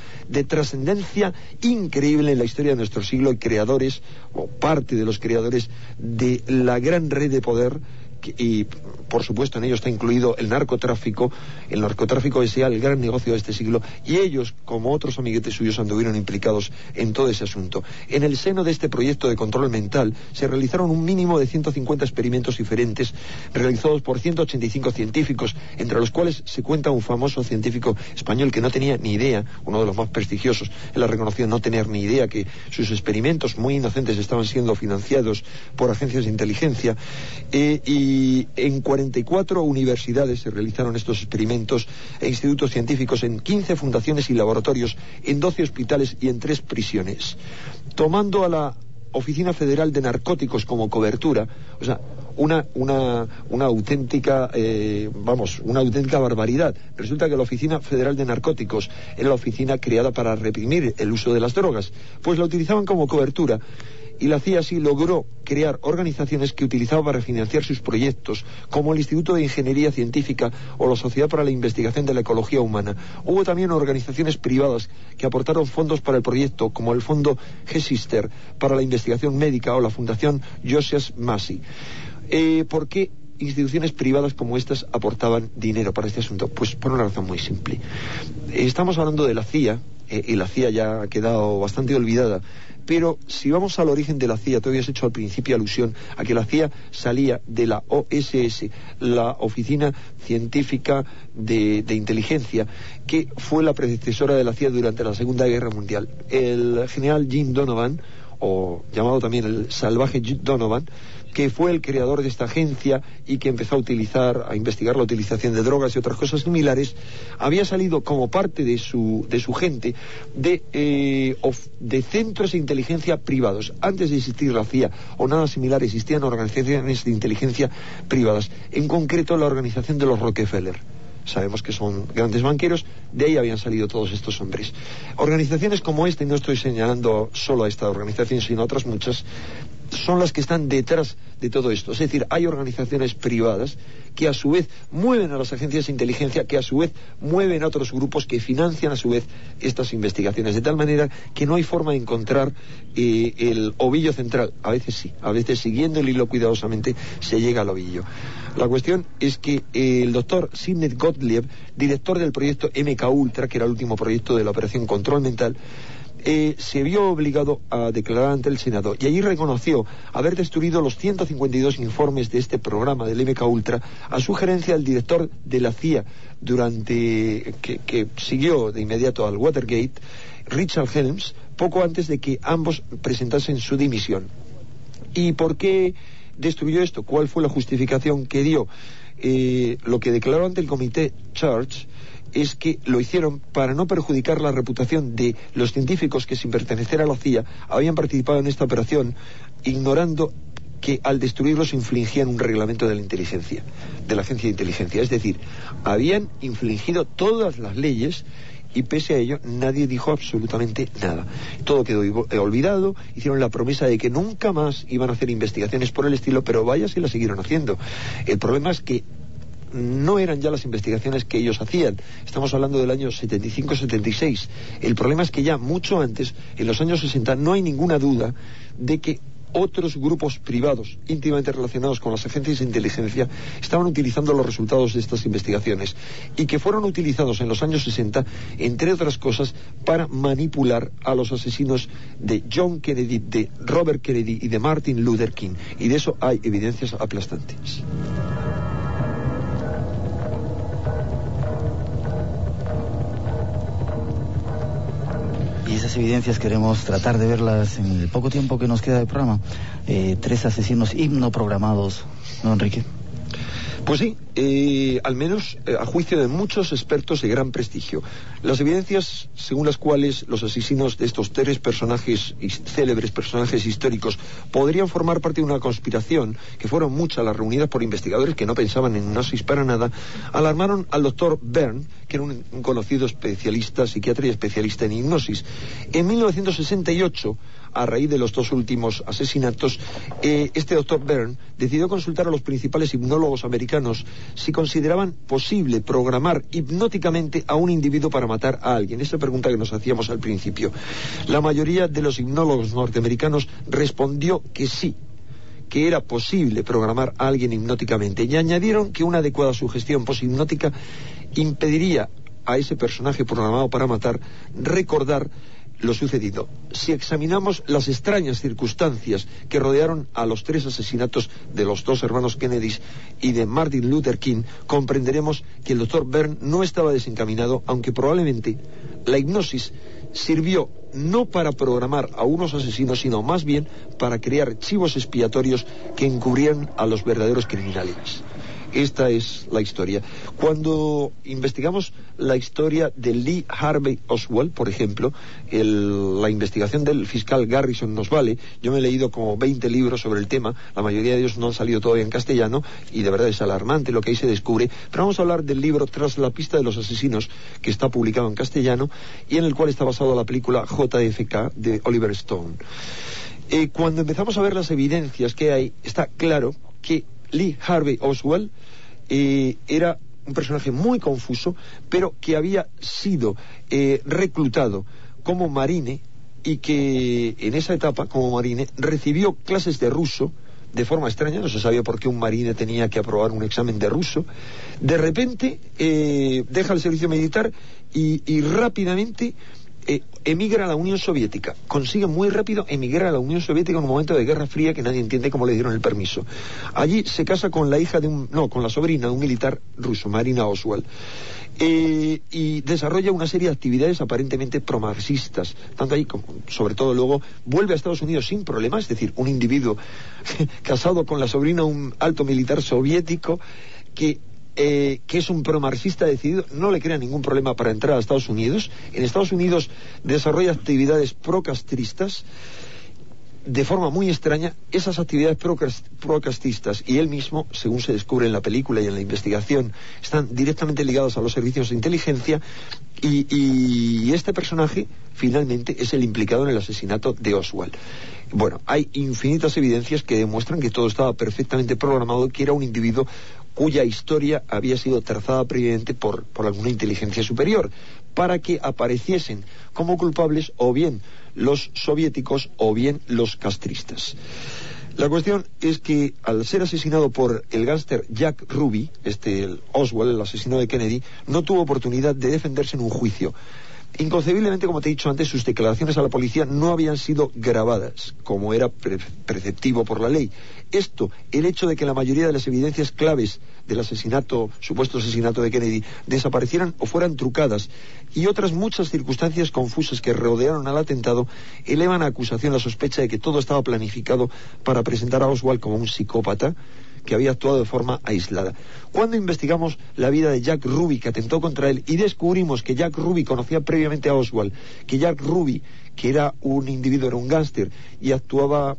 de trascendencia increíble en la historia de nuestro siglo y creadores, o parte de los creadores, de la gran red de poder. Y por supuesto en ello está incluido el narcotráfico. El narcotráfico es ya el gran negocio de este siglo, y ellos, como otros amiguetes suyos, anduvieron implicados en todo ese asunto. En el seno de este proyecto de control mental se realizaron un mínimo de ciento cincuenta experimentos diferentes realizados por ciento ochenta y cinco científicos, entre los cuales se cuenta un famoso científico español que no tenía ni idea, uno de los más prestigiosos, él ha reconocido no tener ni idea que sus experimentos muy inocentes estaban siendo financiados por agencias de inteligencia. eh, y Y en cuarenta y cuatro universidades se realizaron estos experimentos e institutos científicos, en quince fundaciones y laboratorios, en doce hospitales y en tres prisiones. Tomando a la Oficina Federal de Narcóticos como cobertura, o sea, una, una, una auténtica, eh, vamos, una auténtica barbaridad. Resulta que la Oficina Federal de Narcóticos era la oficina creada para reprimir el uso de las drogas, pues la utilizaban como cobertura. Y la C I A así logró crear organizaciones que utilizaba para financiar sus proyectos, como el Instituto de Ingeniería Científica o la Sociedad para la Investigación de la Ecología Humana. Hubo también organizaciones privadas que aportaron fondos para el proyecto, como el Fondo G-Sister para la Investigación Médica o la Fundación Joseph Massey. Eh, ¿Por qué instituciones privadas como estas aportaban dinero para este asunto? Pues por una razón muy simple. Estamos hablando de la C I A, eh, y la C I A ya ha quedado bastante olvidada. Pero si vamos al origen de la C I A, tú habías hecho al principio alusión a que la C I A salía de la O S S, la Oficina Científica de, de Inteligencia, que fue la predecesora de la C I A durante la Segunda Guerra Mundial. El general Jim Donovan, o llamado también el salvaje Jim Donovan, que fue el creador de esta agencia y que empezó a utilizar, a investigar la utilización de drogas y otras cosas similares, había salido como parte de su, de su gente de, eh, of, de centros de inteligencia privados. Antes de existir la C I A o nada similar, existían organizaciones de inteligencia privadas, en concreto la organización de los Rockefeller. Sabemos que son grandes banqueros, de ahí habían salido todos estos hombres. Organizaciones como esta, y no estoy señalando solo a esta organización, sino a otras muchas, son las que están detrás de todo esto. Es decir, hay organizaciones privadas que a su vez mueven a las agencias de inteligencia, que a su vez mueven a otros grupos que financian a su vez estas investigaciones, de tal manera que no hay forma de encontrar eh, el ovillo central. A veces sí, a veces siguiendo el hilo cuidadosamente se llega al ovillo. La cuestión es que eh, el doctor Sidney Gottlieb, director del proyecto M K Ultra, que era el último proyecto de la operación Control Mental, Eh, se vio obligado a declarar ante el Senado, y allí reconoció haber destruido los ciento cincuenta y dos informes de este programa del M K Ultra a sugerencia del director de la C I A durante que, que siguió de inmediato al Watergate, Richard Helms, poco antes de que ambos presentasen su dimisión. ¿Y por qué destruyó esto? ¿Cuál fue la justificación que dio? Eh, lo que declaró ante el comité Church es que lo hicieron para no perjudicar la reputación de los científicos que, sin pertenecer a la C I A, habían participado en esta operación, ignorando que al destruirlos infringían un reglamento de la inteligencia, de la agencia de inteligencia. Es decir, habían infringido todas las leyes, y pese a ello nadie dijo absolutamente nada. Todo quedó olvidado. Hicieron la promesa de que nunca más iban a hacer investigaciones por el estilo, pero vaya si la siguieron haciendo. El problema es que no eran ya las investigaciones que ellos hacían. Estamos hablando del año setenta y cinco setenta y seis. El problema es que ya mucho antes, en los años sesenta, no hay ninguna duda de que otros grupos privados íntimamente relacionados con las agencias de inteligencia estaban utilizando los resultados de estas investigaciones, y que fueron utilizados en los años sesenta, entre otras cosas, para manipular a los asesinos de John Kennedy, de Robert Kennedy y de Martin Luther King. Y de eso hay evidencias aplastantes. Y esas evidencias queremos tratar de verlas en el poco tiempo que nos queda de programa. Eh, tres asesinos hipnoprogramados, ¿no, Enrique? Pues sí, eh, al menos eh, a juicio de muchos expertos de gran prestigio. Las evidencias según las cuales los asesinos de estos tres personajes, célebres personajes históricos, podrían formar parte de una conspiración, que fueron muchas las reunidas por investigadores que no pensaban en hipnosis para nada, alarmaron al doctor Bern, que era un, un conocido especialista, psiquiatra y especialista en hipnosis. En mil novecientos sesenta y ocho a raíz de los dos últimos asesinatos, eh, este doctor Byrne decidió consultar a los principales hipnólogos americanos si consideraban posible programar hipnóticamente a un individuo para matar a alguien. Esa pregunta que nos hacíamos al principio. La mayoría de los hipnólogos norteamericanos respondió que sí, que era posible programar a alguien hipnóticamente, y añadieron que una adecuada sugestión poshipnótica impediría a ese personaje programado para matar recordar lo sucedido. Si examinamos las extrañas circunstancias que rodearon a los tres asesinatos de los dos hermanos Kennedy y de Martin Luther King, comprenderemos que el doctor Byrne no estaba desencaminado, aunque probablemente la hipnosis sirvió no para programar a unos asesinos, sino más bien para crear chivos expiatorios que encubrieran a los verdaderos criminales. Esta es la historia. Cuando investigamos la historia de Lee Harvey Oswald, por ejemplo, el, la investigación del fiscal Garrison nos vale. Yo me he leído como veinte libros sobre el tema, la mayoría de ellos no han salido todavía en castellano, y de verdad es alarmante lo que ahí se descubre. Pero vamos a hablar del libro Tras la pista de los asesinos, que está publicado en castellano y en el cual está basada la película J F K de Oliver Stone. Eh, cuando empezamos a ver las evidencias que hay, está claro que Lee Harvey Oswald eh, era un personaje muy confuso, pero que había sido eh, reclutado como marine, y que en esa etapa como marine recibió clases de ruso de forma extraña. No se sabía por qué un marine tenía que aprobar un examen de ruso. De repente eh, deja el servicio militar y, y rápidamente Eh, emigra a la Unión Soviética. Consigue muy rápido emigrar a la Unión Soviética en un momento de Guerra Fría que nadie entiende cómo le dieron el permiso. Allí se casa con la hija de un, no, con la sobrina de un militar ruso, Marina Oswald, eh, y desarrolla una serie de actividades aparentemente promarxistas. Tanto ahí como, sobre todo luego, vuelve a Estados Unidos sin problemas, es decir, un individuo casado con la sobrina de un alto militar soviético que Eh, que es un promarxista decidido, no le crea ningún problema para entrar a Estados Unidos. En Estados Unidos desarrolla actividades procastristas de forma muy extraña. Esas actividades procastistas, y él mismo, según se descubre en la película y en la investigación, están directamente ligadas a los servicios de inteligencia, y, y este personaje finalmente es el implicado en el asesinato de Oswald. Bueno, hay infinitas evidencias que demuestran que todo estaba perfectamente programado, que era un individuo cuya historia había sido trazada previamente por, por alguna inteligencia superior, para que apareciesen como culpables o bien los soviéticos o bien los castristas. La cuestión es que al ser asesinado por el gángster Jack Ruby, este el Oswald, el asesino de Kennedy, no tuvo oportunidad de defenderse en un juicio. Inconcebiblemente, como te he dicho antes, sus declaraciones a la policía no habían sido grabadas, como era pre- preceptivo por la ley. Esto, el hecho de que la mayoría de las evidencias claves del asesinato, supuesto asesinato de Kennedy, desaparecieran o fueran trucadas, y otras muchas circunstancias confusas que rodearon al atentado, elevan a acusación la sospecha de que todo estaba planificado para presentar a Oswald como un psicópata que había actuado de forma aislada. Cuando investigamos la vida de Jack Ruby, que atentó contra él, y descubrimos que Jack Ruby conocía previamente a Oswald, que Jack Ruby, que era un individuo, era un gángster, y actuaba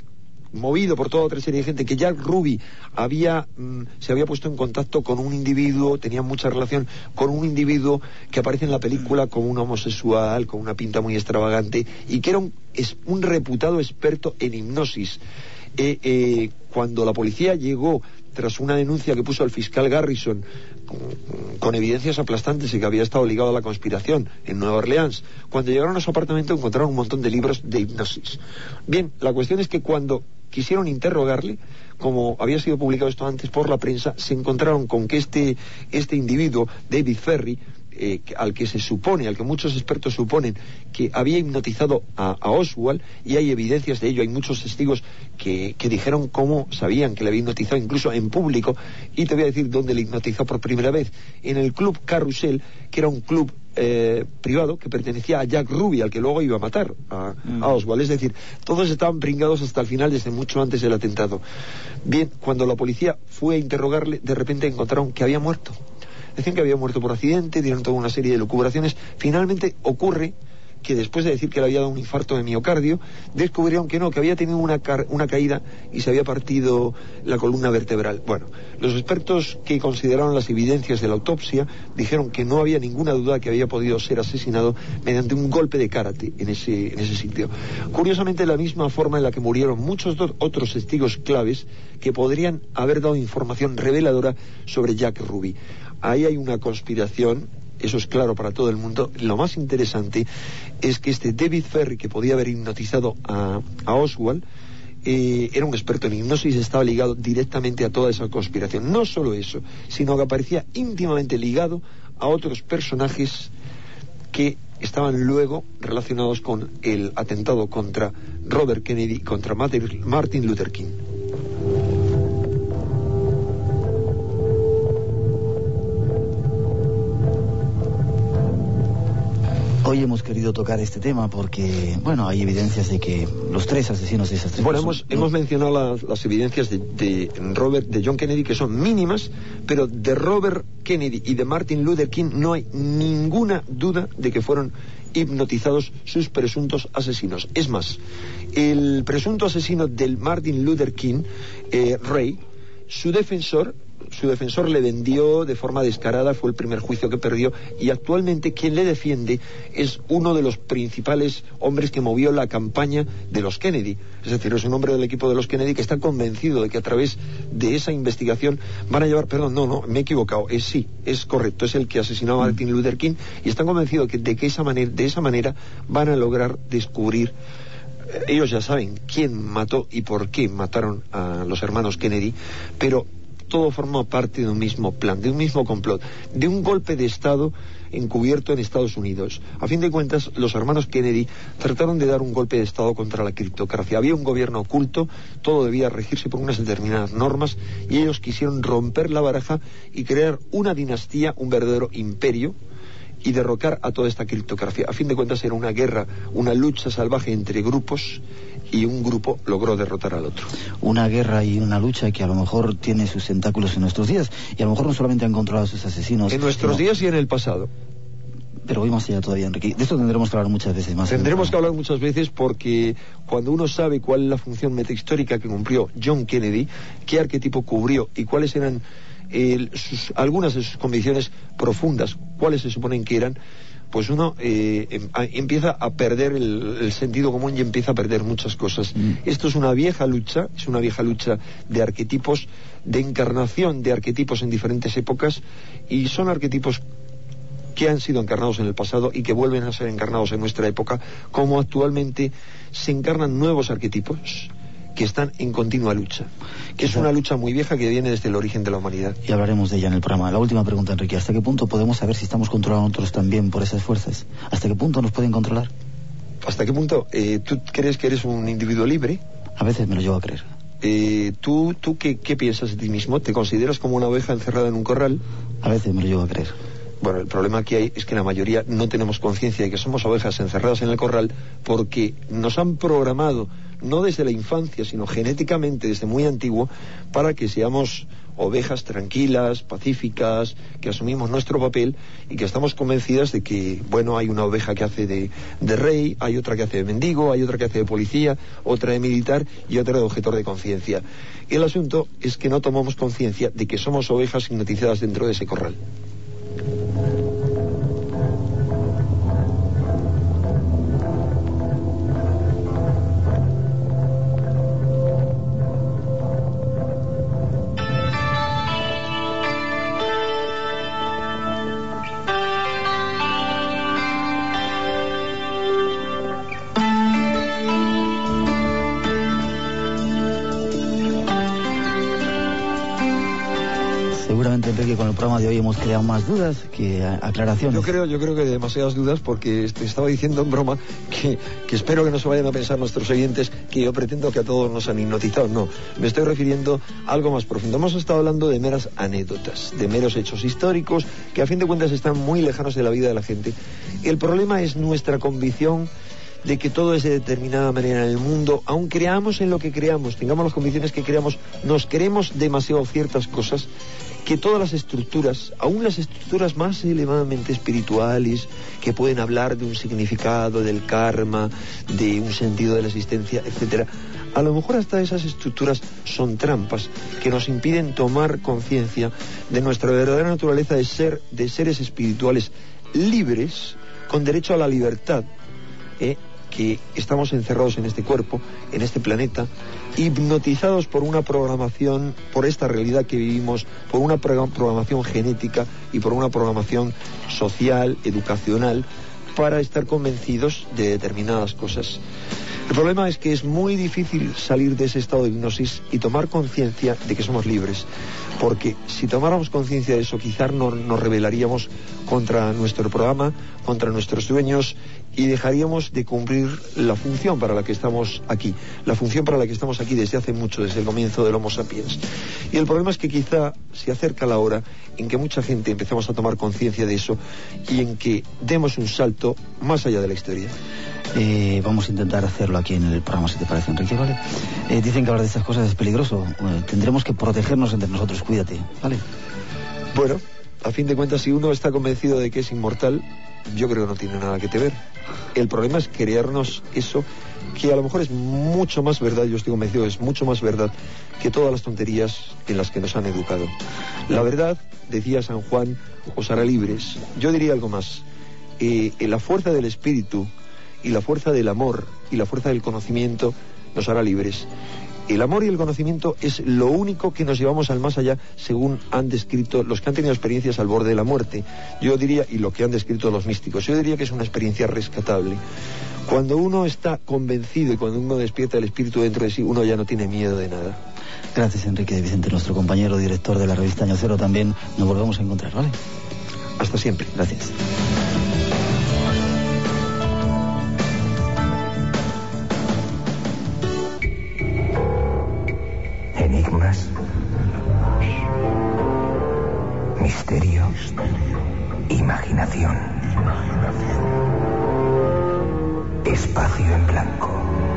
movido por toda otra serie de gente, que Jack Ruby había, mmm, se había puesto en contacto con un individuo, tenía mucha relación con un individuo que aparece en la película como un homosexual, con una pinta muy extravagante, y que era un, es, un reputado experto en hipnosis. Eh, eh, cuando la policía llegó tras una denuncia que puso el fiscal Garrison con, con evidencias aplastantes y que había estado ligado a la conspiración en Nueva Orleans, cuando llegaron a su apartamento encontraron un montón de libros de hipnosis. Bien, la cuestión es que cuando quisieron interrogarle, como había sido publicado esto antes por la prensa, se encontraron con que este, este individuo, David Ferry, Eh, al que se supone, al que muchos expertos suponen que había hipnotizado a, a Oswald, y hay evidencias de ello, hay muchos testigos que, que dijeron cómo sabían que le había hipnotizado, incluso en público, y te voy a decir dónde le hipnotizó por primera vez: en el club Carrusel, que era un club eh, privado que pertenecía a Jack Ruby, al que luego iba a matar a, mm. a Oswald. Es decir, todos estaban pringados hasta el final, desde mucho antes del atentado. Bien, cuando la policía fue a interrogarle, de repente encontraron que había muerto. Decían que había muerto por accidente, dieron toda una serie de lucubraciones. Finalmente ocurre que después de decir que le había dado un infarto de miocardio, descubrieron que no, que había tenido una, car una caída y se había partido la columna vertebral. Bueno, los expertos que consideraron las evidencias de la autopsia dijeron que no había ninguna duda que había podido ser asesinado mediante un golpe de karate en ese, en ese sitio. Curiosamente, la misma forma en la que murieron muchos otros testigos claves que podrían haber dado información reveladora sobre Jack Ruby. Ahí hay una conspiración, eso es claro para todo el mundo. Lo más interesante es que este David Ferry, que podía haber hipnotizado a, a Oswald, eh, era un experto en hipnosis y estaba ligado directamente a toda esa conspiración. No solo eso, sino que aparecía íntimamente ligado a otros personajes que estaban luego relacionados con el atentado contra Robert Kennedy y contra Martin Luther King. Hoy hemos querido tocar este tema porque, bueno, hay evidencias de que los tres asesinos de esas tres Bueno, personas, hemos, ¿no? hemos mencionado las, las evidencias de, de Robert, de John Kennedy, que son mínimas, pero de Robert Kennedy y de Martin Luther King no hay ninguna duda de que fueron hipnotizados sus presuntos asesinos. Es más, el presunto asesino del Martin Luther King, eh, Ray, su defensor... Su defensor le vendió de forma descarada, fue el primer juicio que perdió, y actualmente quien le defiende es uno de los principales hombres que movió la campaña de los Kennedy. Es decir, es un hombre del equipo de los Kennedy que está convencido de que a través de esa investigación van a llevar, perdón, no, no, me he equivocado, es sí, es correcto, es el que asesinó a Martin Luther King, y están convencidos de que, de que esa manera, de esa manera van a lograr descubrir. Ellos ya saben quién mató y por qué mataron a los hermanos Kennedy, pero todo forma parte de un mismo plan, de un mismo complot, de un golpe de Estado encubierto en Estados Unidos. A fin de cuentas, los hermanos Kennedy trataron de dar un golpe de Estado contra la criptografía. Había un gobierno oculto, todo debía regirse por unas determinadas normas, y ellos quisieron romper la baraja y crear una dinastía, un verdadero imperio, y derrocar a toda esta criptografía. A fin de cuentas, era una guerra, una lucha salvaje entre grupos, y un grupo logró derrotar al otro. Una guerra y una lucha que a lo mejor tiene sus tentáculos en nuestros días, y a lo mejor no solamente han controlado a sus asesinos. En nuestros sino... días y en el pasado. Pero voy más allá todavía, Enrique. De esto tendremos que hablar muchas veces más. Tendremos que hablar muchas veces porque cuando uno sabe cuál es la función metahistórica que cumplió John Kennedy, qué arquetipo cubrió y cuáles eran eh, sus, algunas de sus convicciones profundas, cuáles se suponen que eran, pues uno eh, em, a, empieza a perder el, el sentido común y empieza a perder muchas cosas. Mm. Esto es una vieja lucha, es una vieja lucha de arquetipos, de encarnación de arquetipos en diferentes épocas, y son arquetipos que han sido encarnados en el pasado y que vuelven a ser encarnados en nuestra época, como actualmente se encarnan nuevos arquetipos que están en continua lucha, que es una lucha muy vieja que viene desde el origen de la humanidad. Y hablaremos de ella en el programa. La última pregunta, Enrique: ¿hasta qué punto podemos saber si estamos controlando a otros también por esas fuerzas? ¿Hasta qué punto nos pueden controlar? ¿Hasta qué punto? Eh, ¿Tú crees que eres un individuo libre? A veces me lo llevo a creer. Eh, ¿Tú, tú qué, qué piensas de ti mismo? ¿Te consideras como una oveja encerrada en un corral? A veces me lo llevo a creer. Bueno, el problema que hay es que la mayoría no tenemos conciencia de que somos ovejas encerradas en el corral, porque nos han programado, no desde la infancia, sino genéticamente desde muy antiguo, para que seamos ovejas tranquilas, pacíficas, que asumimos nuestro papel y que estamos convencidas de que, bueno, hay una oveja que hace de, de rey, hay otra que hace de mendigo, hay otra que hace de policía, otra de militar y otra de objetor de conciencia. El asunto es que no tomamos conciencia de que somos ovejas hipnotizadas dentro de ese corral. Enrique, con el programa de hoy hemos creado más dudas que aclaraciones. Yo creo, yo creo que demasiadas dudas, porque te estaba diciendo en broma que, que espero que no se vayan a pensar nuestros oyentes que yo pretendo que a todos nos han hipnotizado. No, me estoy refiriendo a algo más profundo. Hemos estado hablando de meras anécdotas, de meros hechos históricos que a fin de cuentas están muy lejanos de la vida de la gente. El problema es nuestra convicción de que todo es de determinada manera en el mundo. Aun creamos en lo que creamos, tengamos las convicciones que creamos, nos creemos demasiado ciertas cosas, que todas las estructuras, aún las estructuras más elevadamente espirituales, que pueden hablar de un significado, del karma, de un sentido de la existencia, etcétera, a lo mejor hasta esas estructuras son trampas que nos impiden tomar conciencia de nuestra verdadera naturaleza de ser, de seres espirituales libres, con derecho a la libertad, ¿eh? que estamos encerrados en este cuerpo, en este planeta, hipnotizados por una programación, por esta realidad que vivimos, por una programación genética y por una programación social, educacional, para estar convencidos de determinadas cosas. El problema es que es muy difícil salir de ese estado de hipnosis y tomar conciencia de que somos libres, porque si tomáramos conciencia de eso, quizás no, nos rebelaríamos contra nuestro programa, contra nuestros sueños, y dejaríamos de cumplir la función para la que estamos aquí, la función para la que estamos aquí desde hace mucho, desde el comienzo del Homo sapiens. Y el problema es que quizá se acerca la hora en que mucha gente empecemos a tomar conciencia de eso y en que demos un salto más allá de la historia. Eh, vamos a intentar hacerlo aquí en el programa, si te parece, Enrique, ¿vale? Eh, dicen que hablar de estas cosas es peligroso. Eh, tendremos que protegernos entre nosotros, cuídate, ¿vale? Bueno, a fin de cuentas, si uno está convencido de que es inmortal, yo creo que no tiene nada que ver. El problema es creernos eso, que a lo mejor es mucho más verdad, yo estoy convencido, es mucho más verdad que todas las tonterías en las que nos han educado. La verdad, decía San Juan, os hará libres. Yo diría algo más. Eh, la fuerza del espíritu y la fuerza del amor y la fuerza del conocimiento nos hará libres. El amor y el conocimiento es lo único que nos llevamos al más allá, según han descrito los que han tenido experiencias al borde de la muerte. Yo diría, y lo que han descrito los místicos, yo diría que es una experiencia rescatable. Cuando uno está convencido y cuando uno despierta el espíritu dentro de sí, uno ya no tiene miedo de nada. Gracias, Enrique de Vicente, nuestro compañero director de la revista Año Cero. También nos volvemos a encontrar, ¿vale? Hasta siempre. Gracias. Enigmas, misterio, imaginación, espacio en blanco.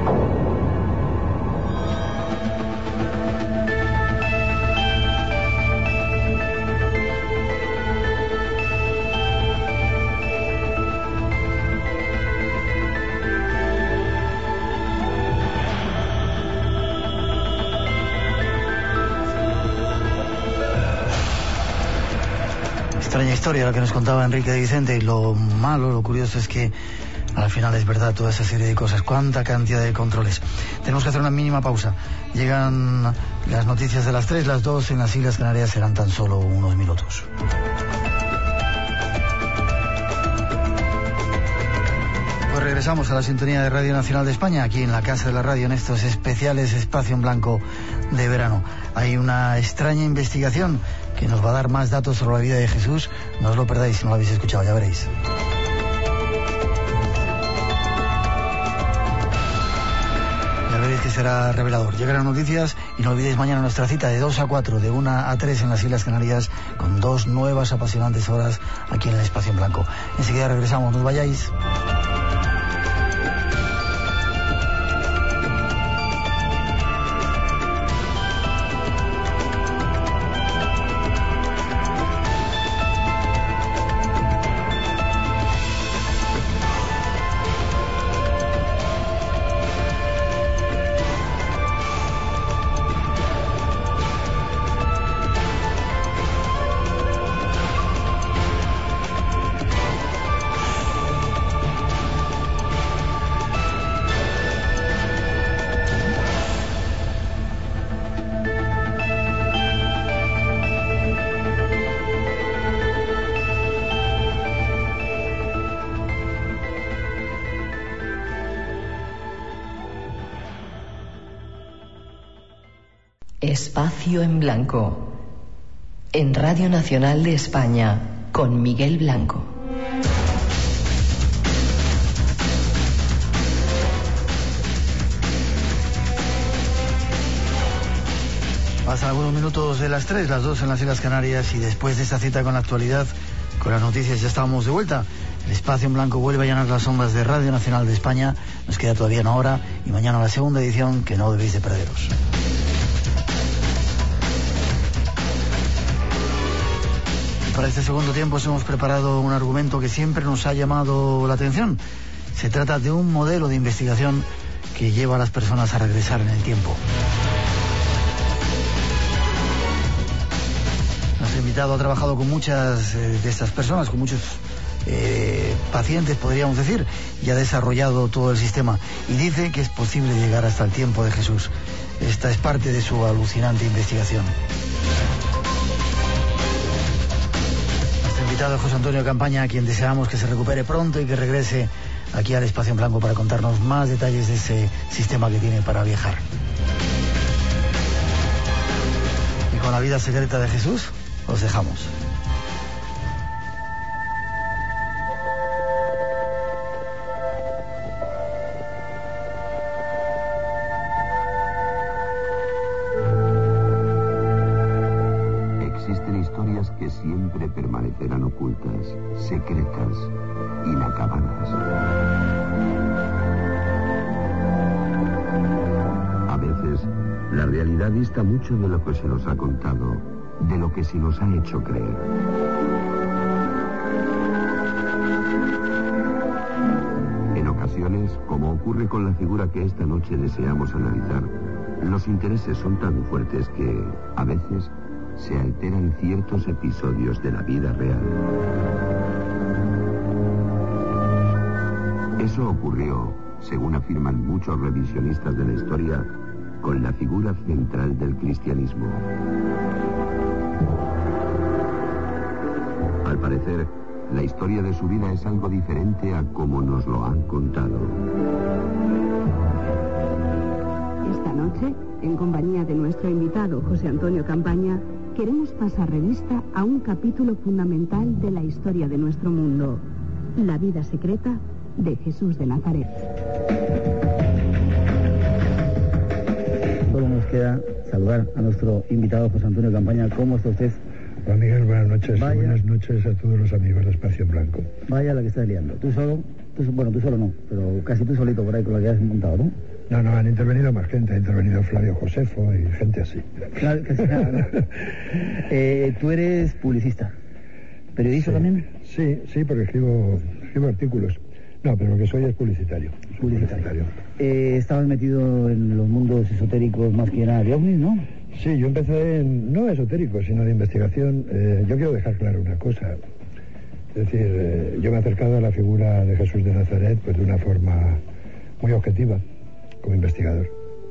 Extraña historia la que nos contaba Enrique de Vicente, y lo malo, lo curioso es que al final es verdad toda esa serie de cosas. Cuánta cantidad de controles. Tenemos que hacer una mínima pausa. Llegan las noticias de las tres, las dos en las Islas Canarias serán tan solo unos minutos. Pues regresamos a la sintonía de Radio Nacional de España, aquí en la Casa de la Radio, en estos especiales Espacio en Blanco de verano. Hay una extraña investigación que nos va a dar más datos sobre la vida de Jesús. No os lo perdáis si no lo habéis escuchado, ya veréis. Ya veréis que será revelador. Llegarán noticias y no olvidéis mañana nuestra cita de dos a cuatro, de una a tres en las Islas Canarias, con dos nuevas apasionantes horas aquí en el Espacio en Blanco. Enseguida regresamos, no os vayáis. Espacio en Blanco, en Radio Nacional de España, con Miguel Blanco. Pasan algunos minutos de las tres, las dos en las Islas Canarias, y después de esta cita con la actualidad, con las noticias, ya estábamos de vuelta. El Espacio en Blanco vuelve a llenar las ondas de Radio Nacional de España. Nos queda todavía una hora y mañana la segunda edición que no debéis de perderos. para este segundo tiempo hemos preparado un argumento que siempre nos ha llamado la atención. Se trata de un modelo de investigación que lleva a las personas a regresar en el tiempo. Nuestro invitado ha trabajado con muchas eh, de estas personas, con muchos eh, pacientes, podríamos decir, y ha desarrollado todo el sistema. Y dice que es posible llegar hasta el tiempo de Jesús. Esta es parte de su alucinante investigación. Nuestro invitado es José Antonio Campaña, a quien deseamos que se recupere pronto y que regrese aquí al Espacio en Blanco para contarnos más detalles de ese sistema que tiene para viajar. Y con la vida secreta de Jesús, os dejamos. Existen historias que siempre permanecerán ocultas, secretas, inacabadas. A veces, la realidad dista mucho de lo que se nos ha contado, de lo que se nos ha hecho creer. En ocasiones, como ocurre con la figura que esta noche deseamos analizar, los intereses son tan fuertes que, a veces, se alteran ciertos episodios de la vida real. Eso ocurrió, según afirman muchos revisionistas de la historia, con la figura central del cristianismo. Al parecer, la historia de su vida es algo diferente a como nos lo han contado. Esta noche, en compañía de nuestro invitado José Antonio Campaña, queremos pasar revista a un capítulo fundamental de la historia de nuestro mundo: la vida secreta de Jesús de Nazaret. Solo nos queda saludar a nuestro invitado José Antonio Campaña. ¿Cómo está usted? Hola Miguel, buenas noches. Vaya. Buenas noches a todos los amigos de Espacio en Blanco. Vaya la que estás liando. Tú solo, tú, bueno, tú solo no, pero casi tú solito por ahí con la que has montado, ¿no? No, no, han intervenido más gente. Ha intervenido Flavio Josefo y gente así. Claro que sí. eh, tú eres publicista. ¿Periodista sí, también? Sí, sí, porque escribo, escribo artículos. No, pero lo que soy es publicitario. Soy Publicitario. publicitario. Eh, estabas metido en los mundos esotéricos más que nada de ovnis, ¿no? Sí, yo empecé en, no esotérico, sino de investigación. Eh, yo quiero dejar claro una cosa. Es decir, eh, yo me he acercado a la figura de Jesús de Nazaret pues de una forma muy objetiva, como investigador.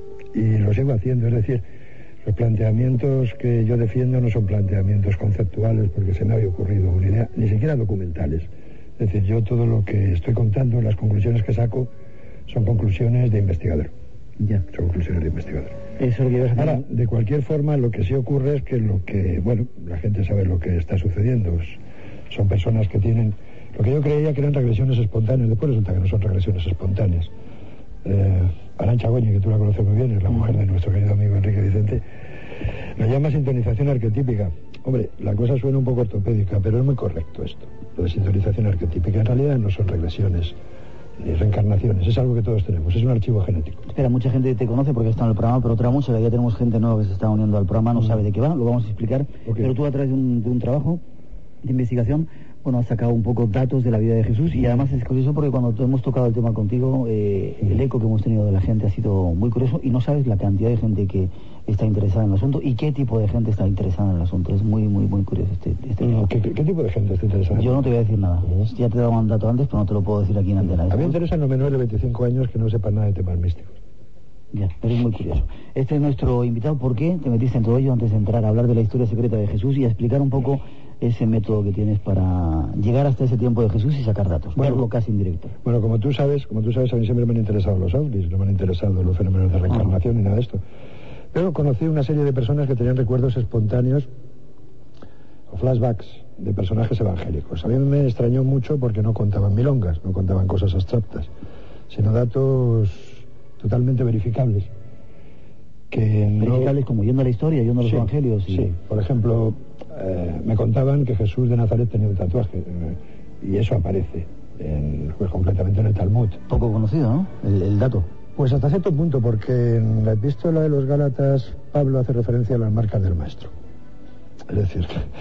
Y lo sigo haciendo, es decir, los planteamientos que yo defiendo no son planteamientos conceptuales porque se me había ocurrido una idea, ni siquiera documentales. Es decir, yo todo lo que estoy contando, las conclusiones que saco, son conclusiones de investigador. Ya. Son conclusiones de investigador. Eso lo que ibas a hacer. Ahora, de cualquier forma, lo que sí ocurre es que lo que, bueno, la gente sabe lo que está sucediendo. Son personas que tienen, lo que yo creía que eran regresiones espontáneas, después resulta que no son regresiones espontáneas. Eh, Arantxa Goñi, que tú la conoces muy bien, es la mujer de nuestro querido amigo Enrique Vicente, lo llama sintonización arquetípica. Hombre, la cosa suena un poco ortopédica, pero es muy correcto esto, lo de sintonización arquetípica. En realidad no son regresiones ni reencarnaciones, es algo que todos tenemos, es un archivo genético. Espera, mucha gente te conoce porque está en el programa, pero otra mucha, ya tenemos gente nueva que se está uniendo al programa, no sabe de qué va, lo vamos a explicar. Okay. Pero tú a través de un, de un trabajo de investigación, bueno, has sacado un poco datos de la vida de Jesús y además es curioso porque cuando hemos tocado el tema contigo, eh, el eco que hemos tenido de la gente ha sido muy curioso y no sabes la cantidad de gente que está interesada en el asunto y qué tipo de gente está interesada en el asunto. Es muy, muy, muy curioso este, este no, ¿qué, ¿Qué tipo de gente está interesada? Yo no te voy a decir nada. Uh-huh. Ya te he dado un dato antes, pero no te lo puedo decir aquí en antena. A mí me interesan los menores de veinticinco años que no sepan nada de temas místicos. Ya, pero es muy curioso. Este es nuestro invitado. ¿Por qué te metiste en todo ello antes de entrar a hablar de la historia secreta de Jesús y a explicar un poco ese método que tienes para llegar hasta ese tiempo de Jesús y sacar datos? Bueno, verlo casi en directo. Bueno, como tú sabes, como tú sabes, a mí siempre me han interesado los ovnis, no me han interesado los fenómenos de reencarnación ah. ni nada de esto. Pero conocí una serie de personas que tenían recuerdos espontáneos o flashbacks de personajes evangélicos. A mí me extrañó mucho porque no contaban milongas, no contaban cosas abstractas, sino datos totalmente verificables. Que verificables no... como yendo a la historia, yendo a los sí, evangelios. Y... Sí, por ejemplo, eh, me contaban que Jesús de Nazaret tenía un tatuaje, eh, y eso aparece en, pues, completamente en el Talmud. Poco conocido, ¿no? El, el dato. Pues hasta cierto punto, porque en la epístola de los Gálatas Pablo hace referencia a las marcas del maestro. Es decir,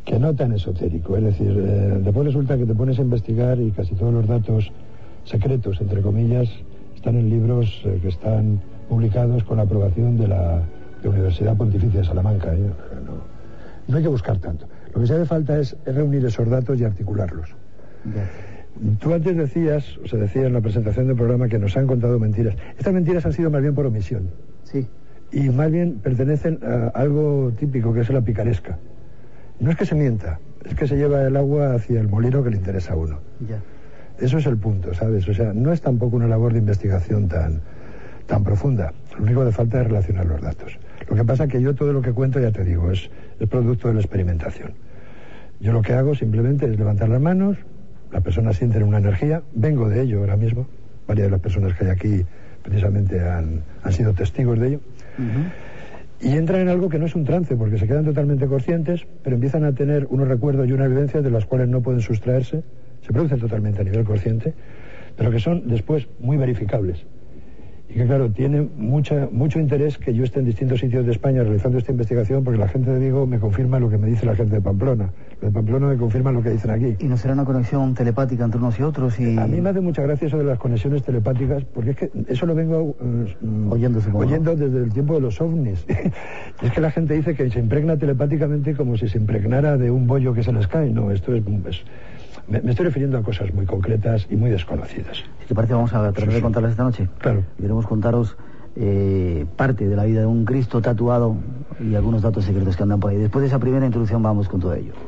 que no tan esotérico. Es decir, eh, después resulta que te pones a investigar y casi todos los datos secretos, entre comillas, están en libros eh, que están publicados con la aprobación de la, de la Universidad Pontificia de Salamanca. ¿eh? No, no hay que buscar tanto. Lo que se hace falta es, es reunir esos datos y articularlos. Yeah. Tú antes decías, o se decía en la presentación del programa, que nos han contado mentiras. Estas mentiras han sido más bien por omisión. Sí. Y más bien pertenecen a algo típico, que es la picaresca. No es que se mienta, es que se lleva el agua hacia el molino que le interesa a uno. Ya. Eso es el punto, ¿sabes? O sea, no es tampoco una labor de investigación tan, tan profunda. Lo único que hace falta es relacionar los datos. Lo que pasa es que yo todo lo que cuento, ya te digo, es, es producto de la experimentación. Yo lo que hago simplemente es levantar las manos, las personas sienten una energía, vengo de ello ahora mismo, varias de las personas que hay aquí precisamente han, han sido testigos de ello, uh-huh. y entran en algo que no es un trance, porque se quedan totalmente conscientes, pero empiezan a tener unos recuerdos y unas vivencias de las cuales no pueden sustraerse, se producen totalmente a nivel consciente, pero que son después muy verificables. Y que claro, tiene mucha, mucho interés que yo esté en distintos sitios de España realizando esta investigación, porque la gente de Vigo me confirma lo que me dice la gente de Pamplona, los de Pamplona me confirman lo que dicen aquí. ¿Y no será una conexión telepática entre unos y otros? Y... A mí me hace mucha gracia eso de las conexiones telepáticas, porque es que eso lo vengo uh, oyendo, oyendo desde el tiempo de los ovnis. Es que la gente dice que se impregna telepáticamente como si se impregnara de un bollo que se les cae. No, esto es... es Me, me estoy refiriendo a cosas muy concretas y muy desconocidas. Si te parece, vamos a tratar sí, de contarles esta noche. Claro. Queremos contaros eh, parte de la vida de un Cristo tatuado y algunos datos secretos que andan por ahí. Después de esa primera introducción vamos con todo ello.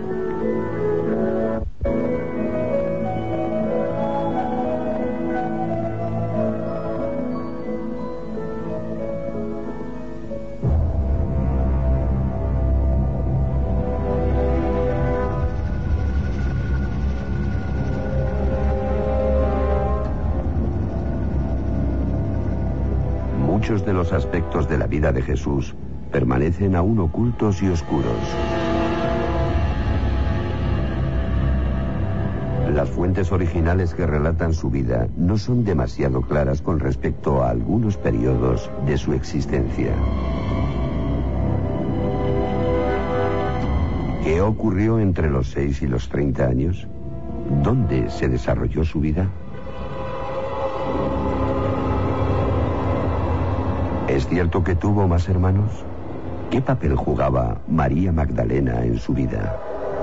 Muchos de los aspectos de la vida de Jesús permanecen aún ocultos y oscuros. Las fuentes originales que relatan su vida no son demasiado claras con respecto a algunos periodos de su existencia. ¿Qué ocurrió entre los seis y los treinta años? ¿Dónde se desarrolló su vida? ¿Es cierto que tuvo más hermanos? ¿Qué papel jugaba María Magdalena en su vida?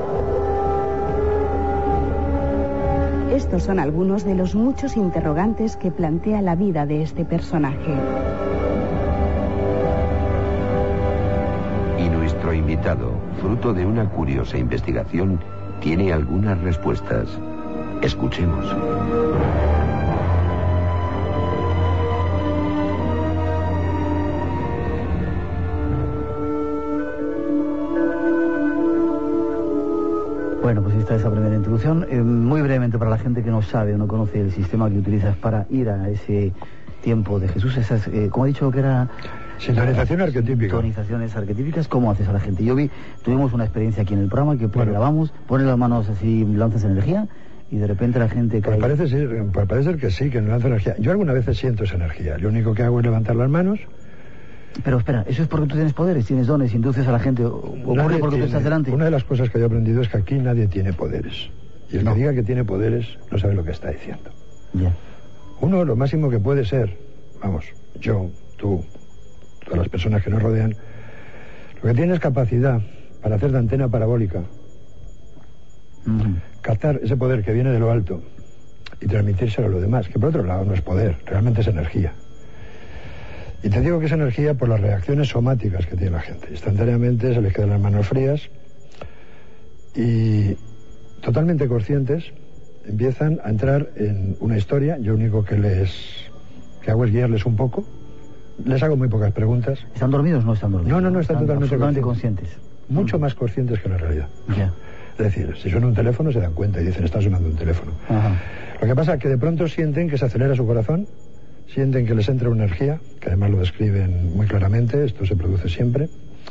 Estos son algunos de los muchos interrogantes que plantea la vida de este personaje. Y nuestro invitado, fruto de una curiosa investigación, tiene algunas respuestas. Escuchemos. Bueno, pues esta es la primera introducción. Eh, muy brevemente, para la gente que no sabe o no conoce el sistema que utilizas para ir a ese tiempo de Jesús, esas, eh, como ha dicho que era... Sintonización arquetípica. Sintonizaciones arquetípicas, ¿cómo haces a la gente? Yo vi, tuvimos una experiencia aquí en el programa que bueno. grabamos, pones las manos así, lanzas energía y de repente la gente cae... Pues parece, ser, pues parece ser que sí, que no lanza energía. Yo algunas veces siento esa energía. Lo único que hago es levantar las manos. Pero espera, ¿eso es porque tú tienes poderes, tienes dones, induces a la gente? ¿Ocurre nadie porque tiene, tú estás delante? Una de las cosas que yo he aprendido es que aquí nadie tiene poderes. Y el no. que diga que tiene poderes no sabe lo que está diciendo. Ya. Uno, lo máximo que puede ser, vamos, yo, tú, todas las personas que nos rodean, lo que tiene es capacidad para hacer de antena parabólica, uh-huh. captar ese poder que viene de lo alto y transmitírselo a los demás, que por otro lado no es poder, realmente es energía. Y te digo que es energía por las reacciones somáticas que tiene la gente. Instantáneamente se les quedan las manos frías y totalmente conscientes empiezan a entrar en una historia. Yo lo único que les que hago es guiarles un poco. Les hago muy pocas preguntas. ¿Están dormidos o no están dormidos? No, no, no, están, están totalmente conscientes. conscientes. Mucho más conscientes que la realidad. Ya. Es decir, si suena un teléfono se dan cuenta y dicen, está sonando un teléfono. Ajá. Lo que pasa es que de pronto sienten que se acelera su corazón, sienten que les entra una energía, que además lo describen muy claramente, esto se produce siempre,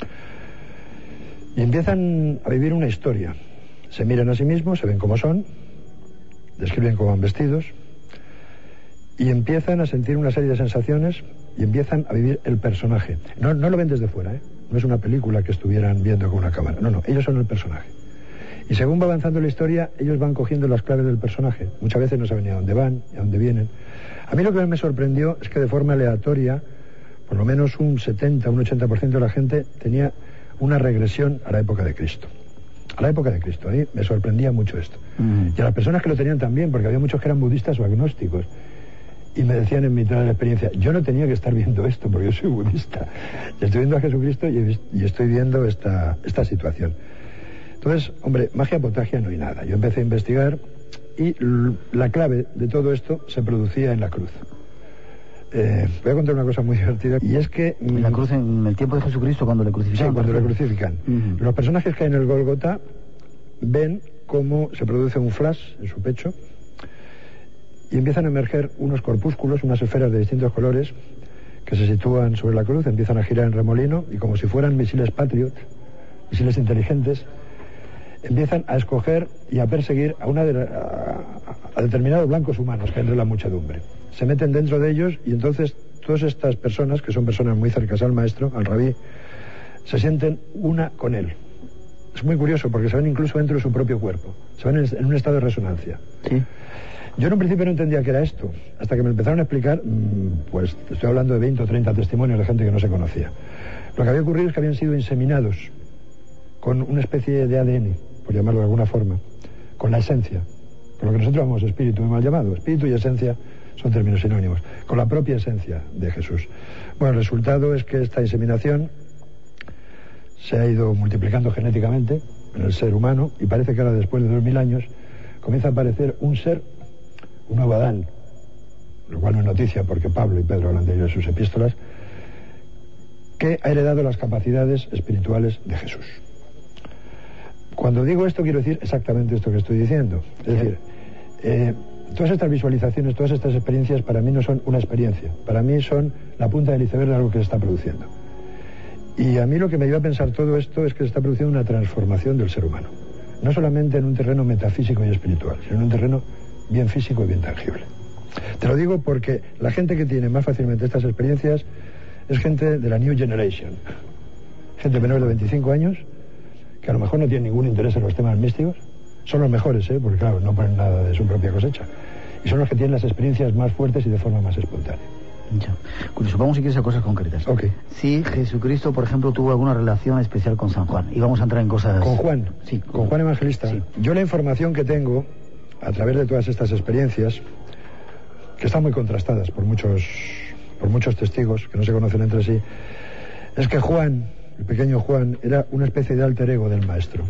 y empiezan a vivir una historia. Se miran a sí mismos, se ven cómo son, describen cómo van vestidos, y empiezan a sentir una serie de sensaciones y empiezan a vivir el personaje. No, no lo ven desde fuera, ¿eh? no es una película que estuvieran viendo con una cámara, no, no, ellos son el personaje. Y según va avanzando la historia, ellos van cogiendo las claves del personaje. Muchas veces no saben ni a dónde van, ni a dónde vienen. A mí lo que me sorprendió es que de forma aleatoria, por lo menos un setenta, un ochenta por ciento de la gente tenía una regresión a la época de Cristo. A la época de Cristo, ahí me sorprendía mucho esto. Mm. Y a las personas que lo tenían también, porque había muchos que eran budistas o agnósticos. Y me decían en mitad de la experiencia, yo no tenía que estar viendo esto porque yo soy budista. Y estoy viendo a Jesucristo y, y estoy viendo esta, esta situación. Entonces, hombre, magia potagia no hay nada. Yo empecé a investigar y la clave de todo esto se producía en la cruz. Eh, voy a contar una cosa muy divertida, y es que... En la cruz, en el tiempo de Jesucristo, cuando le crucifican. Sí, cuando le crucifican. Uh-huh. Los personajes que hay en el Gólgota ven cómo se produce un flash en su pecho y empiezan a emerger unos corpúsculos, unas esferas de distintos colores que se sitúan sobre la cruz, empiezan a girar en remolino y como si fueran misiles Patriot, misiles inteligentes, empiezan a escoger y a perseguir a, una de la, a, a determinados blancos humanos que hay entre la muchedumbre. Se meten dentro de ellos y entonces todas estas personas, que son personas muy cercanas al maestro, al rabí, se sienten una con él. Es muy curioso porque se ven incluso dentro de su propio cuerpo, se ven en, en un estado de resonancia. Sí. Yo en un principio no entendía qué era esto, hasta que me empezaron a explicar, pues estoy hablando de veinte o treinta testimonios de gente que no se conocía. Lo que había ocurrido es que habían sido inseminados con una especie de A D N, por llamarlo de alguna forma, con la esencia, por lo que nosotros llamamos espíritu, muy mal llamado. Espíritu y esencia son términos sinónimos, con la propia esencia de Jesús. Bueno, el resultado es que esta inseminación se ha ido multiplicando genéticamente en el ser humano y parece que ahora, después de dos mil años, comienza a aparecer un ser, un nuevo Adán, lo cual no es noticia porque Pablo y Pedro hablan de ello en sus epístolas, que ha heredado las capacidades espirituales de Jesús. Cuando digo esto quiero decir exactamente esto que estoy diciendo. Es ¿Sí? decir, eh, todas estas visualizaciones, todas estas experiencias para mí no son una experiencia, para mí son la punta del iceberg de algo que se está produciendo. Y a mí lo que me lleva a pensar todo esto es que se está produciendo una transformación del ser humano, no solamente en un terreno metafísico y espiritual, sino en un terreno bien físico y bien tangible. Te lo digo porque la gente que tiene más fácilmente estas experiencias es gente de la New Generation, gente menor de veinticinco años, que a lo mejor no tienen ningún interés en los temas místicos. Son los mejores, ¿eh? Porque claro, no ponen nada de su propia cosecha. Y son los que tienen las experiencias más fuertes y de forma más espontánea. Ya. Curioso, vamos si quieres a cosas concretas. Ok. Si Jesucristo, por ejemplo, tuvo alguna relación especial con San Juan. Y vamos a entrar en cosas... ¿Con Juan? Sí. ¿Con Juan Evangelista? Sí. Yo la información que tengo, a través de todas estas experiencias, que están muy contrastadas por muchos, por muchos testigos que no se conocen entre sí, es que Juan, el pequeño Juan, era una especie de alter ego del maestro.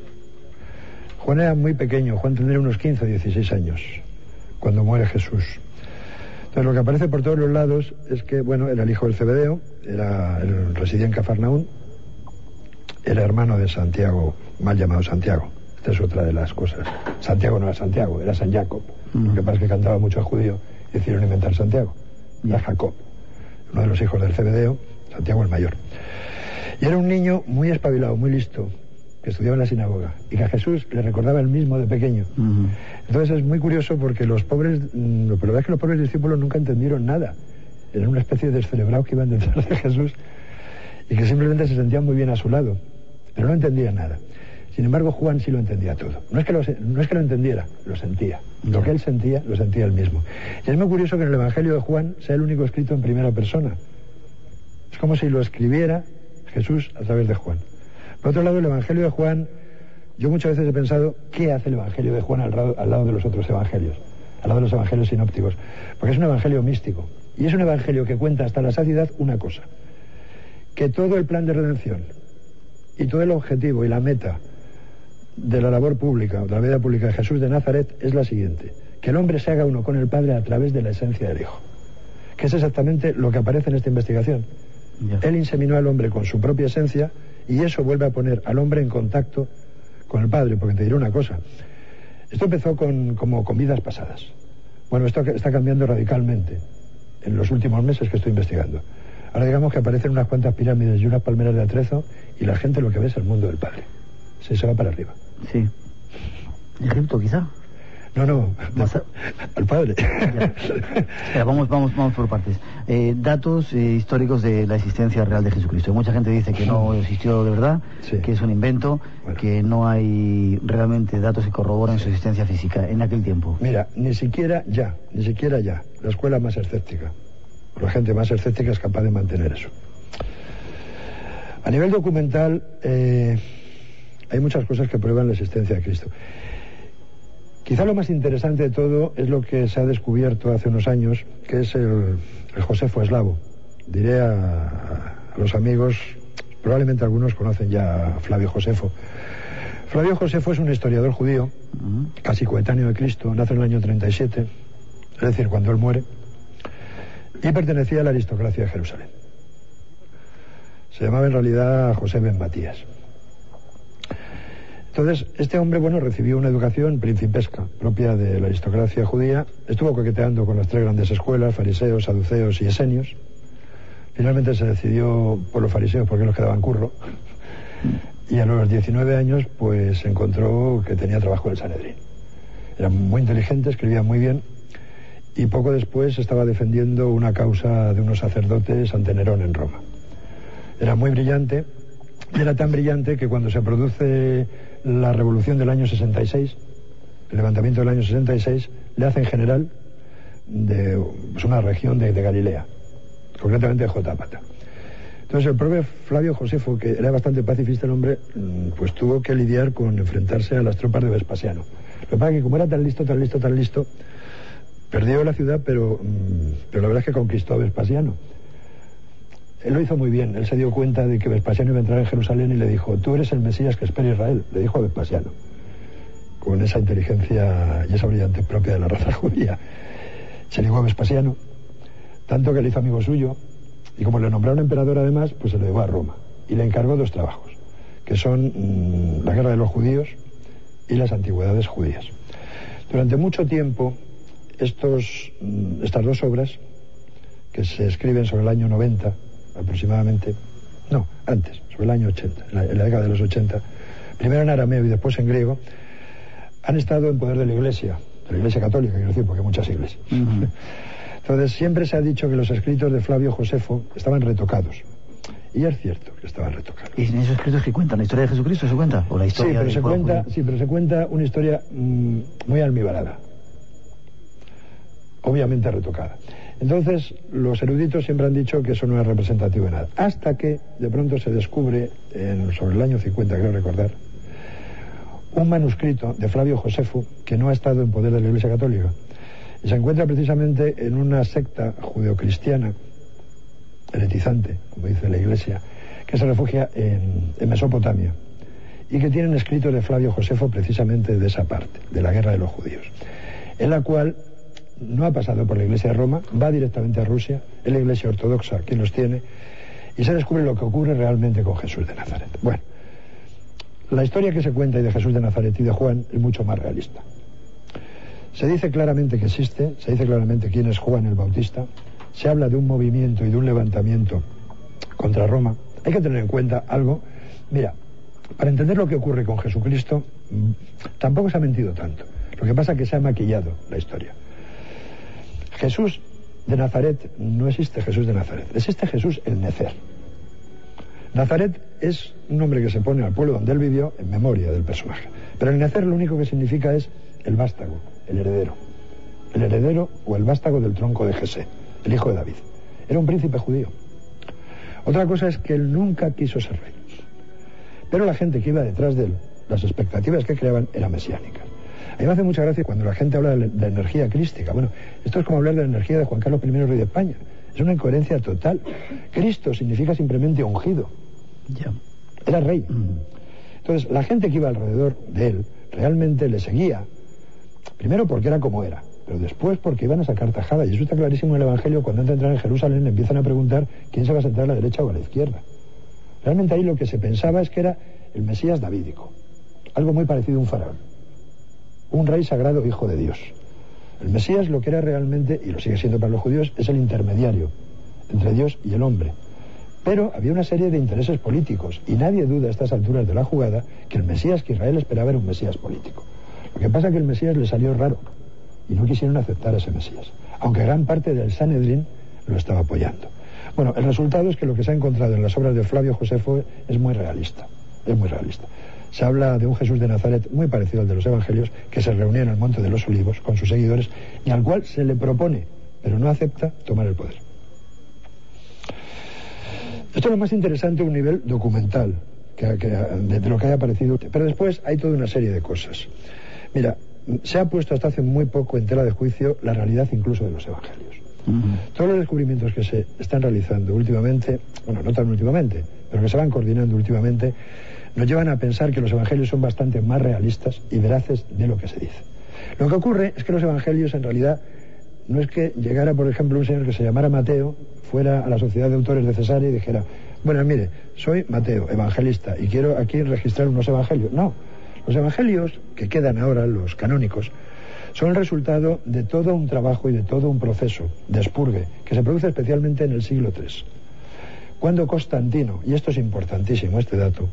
Juan era muy pequeño, Juan tendría unos quince o dieciséis años cuando muere Jesús. Entonces lo que aparece por todos los lados es que, bueno, era el hijo del Zebedeo, era, él residía en Cafarnaún, era hermano de Santiago, mal llamado Santiago. Esta es otra de las cosas. Santiago no era Santiago, era San Jacob. Mm. Lo que pasa es que cantaba mucho a judío y decidieron inventar Santiago. Era Jacob, uno de los hijos del Zebedeo, Santiago el mayor. Y era un niño muy espabilado, muy listo, que estudiaba en la sinagoga y que a Jesús le recordaba el mismo de pequeño. Uh-huh. Entonces es muy curioso porque los pobres, mmm, la verdad es que los pobres discípulos nunca entendieron nada. Eran una especie de descerebrados que iban detrás de Jesús y que simplemente se sentían muy bien a su lado, pero no entendían nada. Sin embargo, Juan sí lo entendía todo. No es que lo, no es que lo entendiera, lo sentía. Uh-huh. Lo que él sentía, lo sentía él mismo. Y es muy curioso que en el Evangelio de Juan sea el único escrito en primera persona. Es como si lo escribiera Jesús a través de Juan. Por otro lado, el Evangelio de Juan, yo muchas veces he pensado, ¿qué hace el Evangelio de Juan al lado, al lado de los otros evangelios? Al lado de los evangelios sinópticos. Porque es un evangelio místico. Y es un evangelio que cuenta hasta la saciedad una cosa. Que todo el plan de redención y todo el objetivo y la meta de la labor pública, o de la vida pública de Jesús de Nazaret es la siguiente. Que el hombre se haga uno con el Padre a través de la esencia del Hijo. Que es exactamente lo que aparece en esta investigación. Ya. Él inseminó al hombre con su propia esencia y eso vuelve a poner al hombre en contacto con el Padre, porque te diré una cosa. Esto empezó con, como con vidas pasadas. Bueno, esto está cambiando radicalmente en los últimos meses que estoy investigando. Ahora digamos que aparecen unas cuantas pirámides y unas palmeras de atrezo y la gente lo que ve es el mundo del Padre. Se, se va para arriba. Sí. ¿Egipto quizá? No, no, Más a... al padre. Espera, vamos, vamos, vamos por partes. Eh, datos eh, históricos de la existencia real de Jesucristo. Mucha gente dice que no existió de verdad, sí. que es un invento, bueno. que no hay realmente datos que corroboran sí. su existencia física en aquel tiempo. Mira, ni siquiera ya, ni siquiera ya. La escuela más escéptica, la gente más escéptica es capaz de mantener eso. A nivel documental, eh, hay muchas cosas que prueban la existencia de Cristo. Quizá lo más interesante de todo es lo que se ha descubierto hace unos años, que es el, el Josefo eslavo. Diré a, a los amigos, probablemente algunos conocen ya a Flavio Josefo. Flavio Josefo es un historiador judío, uh-huh. casi coetáneo de Cristo, nace en el año treinta y siete, es decir, cuando él muere, y pertenecía a la aristocracia de Jerusalén. Se llamaba en realidad José ben Matías. Entonces, este hombre, bueno, recibió una educación principesca, propia de la aristocracia judía, estuvo coqueteando con las tres grandes escuelas, fariseos, saduceos y esenios. Finalmente se decidió por los fariseos porque los quedaban curro. Y a los diecinueve años, pues, encontró que tenía trabajo en el Sanedrín. Era muy inteligente, escribía muy bien, y poco después estaba defendiendo una causa de unos sacerdotes ante Nerón en Roma. Era muy brillante, y era tan brillante que cuando se produce la revolución del año sesenta y seis, el levantamiento del año sesenta y seis, le hacen general de pues, una región de, de Galilea, concretamente de Jotápata. Entonces el propio Flavio Josefo, que era bastante pacifista el hombre, pues tuvo que lidiar con enfrentarse a las tropas de Vespasiano. Lo que pasa es que como era tan listo, tan listo, tan listo, perdió la ciudad, pero, pero la verdad es que conquistó a Vespasiano. Él lo hizo muy bien. Él se dio cuenta de que Vespasiano iba a entrar en Jerusalén y le dijo: tú eres el Mesías que espera Israel. Le dijo a Vespasiano, con esa inteligencia y esa brillante propia de la raza judía. Se ligó a Vespasiano, tanto que le hizo amigo suyo, y como le nombraron emperador además, pues se lo llevó a Roma y le encargó dos trabajos, que son mmm, la guerra de los judíos y las antigüedades judías. Durante mucho tiempo estos, mmm, estas dos obras, que se escriben sobre el año noventa aproximadamente, no, antes, sobre el año ochenta, en la, en la década de los ochenta, primero en arameo y después en griego, han estado en poder de la Iglesia, de la Iglesia Católica, quiero decir, porque hay muchas iglesias. Uh-huh. Entonces siempre se ha dicho que los escritos de Flavio Josefo estaban retocados. Y es cierto que estaban retocados. ¿Y en esos escritos que cuentan? ¿La historia de Jesucristo se cuenta? ¿O la historia sí, pero de se cuenta, sí, pero se cuenta una historia mmm, muy almibarada. Obviamente retocada. Entonces, los eruditos siempre han dicho que eso no es representativo de nada. Hasta que, de pronto, se descubre, en, sobre el año cincuenta, creo recordar, un manuscrito de Flavio Josefo que no ha estado en poder de la Iglesia Católica. Y se encuentra precisamente en una secta judeocristiana, heretizante, como dice la Iglesia, que se refugia en, en Mesopotamia, y que tienen escritos de Flavio Josefo precisamente de esa parte, de la guerra de los judíos, en la cual no ha pasado por la Iglesia de Roma, va directamente a Rusia, es la Iglesia ortodoxa quien los tiene, y se descubre lo que ocurre realmente con Jesús de Nazaret. Bueno, la historia que se cuenta de Jesús de Nazaret y de Juan es mucho más realista. Se dice claramente que existe, se dice claramente quién es Juan el Bautista, se habla de un movimiento y de un levantamiento contra Roma. Hay que tener en cuenta algo. Mira, para entender lo que ocurre con Jesucristo, tampoco se ha mentido tanto. Lo que pasa es que se ha maquillado la historia. Jesús de Nazaret, no existe Jesús de Nazaret, existe Jesús el Necer. Nazaret es un nombre que se pone al pueblo donde él vivió en memoria del personaje. Pero el Necer lo único que significa es el vástago, el heredero. El heredero o el vástago del tronco de Jesé, el hijo de David. Era un príncipe judío. Otra cosa es que él nunca quiso ser rey. Pero la gente que iba detrás de él, las expectativas que creaban eran mesiánicas. A mí me hace mucha gracia cuando la gente habla de la energía crística. Bueno, esto es como hablar de la energía de Juan Carlos primero, rey de España. Es una incoherencia total. Cristo significa simplemente ungido. Ya. Era rey. Entonces, la gente que iba alrededor de él realmente le seguía. Primero porque era como era, pero después porque iban a sacar tajada. Y eso está clarísimo en el Evangelio. Cuando antes de entrar en Jerusalén le empiezan a preguntar quién se va a sentar a la derecha o a la izquierda. Realmente ahí lo que se pensaba es que era el Mesías davídico. Algo muy parecido a un faraón. Un rey sagrado, hijo de Dios. El Mesías lo que era realmente, y lo sigue siendo para los judíos, es el intermediario entre Dios y el hombre. Pero había una serie de intereses políticos, y nadie duda a estas alturas de la jugada que el Mesías que Israel esperaba era un Mesías político. Lo que pasa es que el Mesías les salió raro y no quisieron aceptar a ese Mesías, aunque gran parte del Sanedrín lo estaba apoyando. Bueno, el resultado es que lo que se ha encontrado en las obras de Flavio Josefo es muy realista, es muy realista. Se habla de un Jesús de Nazaret muy parecido al de los Evangelios, que se reunía en el Monte de los Olivos con sus seguidores y al cual se le propone, pero no acepta, tomar el poder. Esto es lo más interesante a un nivel documental que, que, de, de lo que haya aparecido. Pero después hay toda una serie de cosas. Mira, se ha puesto hasta hace muy poco en tela de juicio la realidad incluso de los Evangelios. Uh-huh. Todos los descubrimientos que se están realizando últimamente, bueno, no tan últimamente, pero que se van coordinando últimamente, nos llevan a pensar que los Evangelios son bastante más realistas y veraces de lo que se dice. Lo que ocurre es que los Evangelios en realidad no es que llegara, por ejemplo, un señor que se llamara Mateo, fuera a la Sociedad de Autores de Cesarea y dijera, bueno, mire, soy Mateo, evangelista, y quiero aquí registrar unos evangelios. No, los evangelios que quedan ahora, los canónicos, son el resultado de todo un trabajo y de todo un proceso de expurgue que se produce especialmente en el siglo tercero, cuando Constantino, y esto es importantísimo, este dato,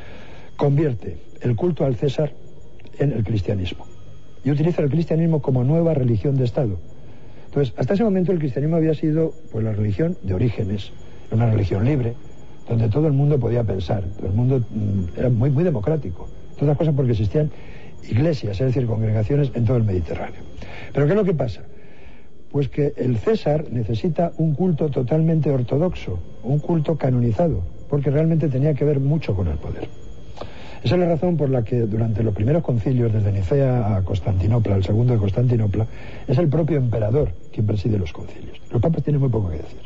convierte el culto al César en el cristianismo y utiliza el cristianismo como nueva religión de Estado. Entonces, hasta ese momento el cristianismo había sido pues la religión de Orígenes, una religión libre, donde todo el mundo podía pensar, todo el mundo mm, era muy, muy democrático, todas las cosas porque existían iglesias, es decir, congregaciones en todo el Mediterráneo. Pero ¿qué es lo que pasa? Pues que el César necesita un culto totalmente ortodoxo, un culto canonizado, porque realmente tenía que ver mucho con el poder. Esa es la razón por la que durante los primeros concilios, desde Nicea a Constantinopla, el segundo de Constantinopla, es el propio emperador quien preside los concilios. Los papas tienen muy poco que decir.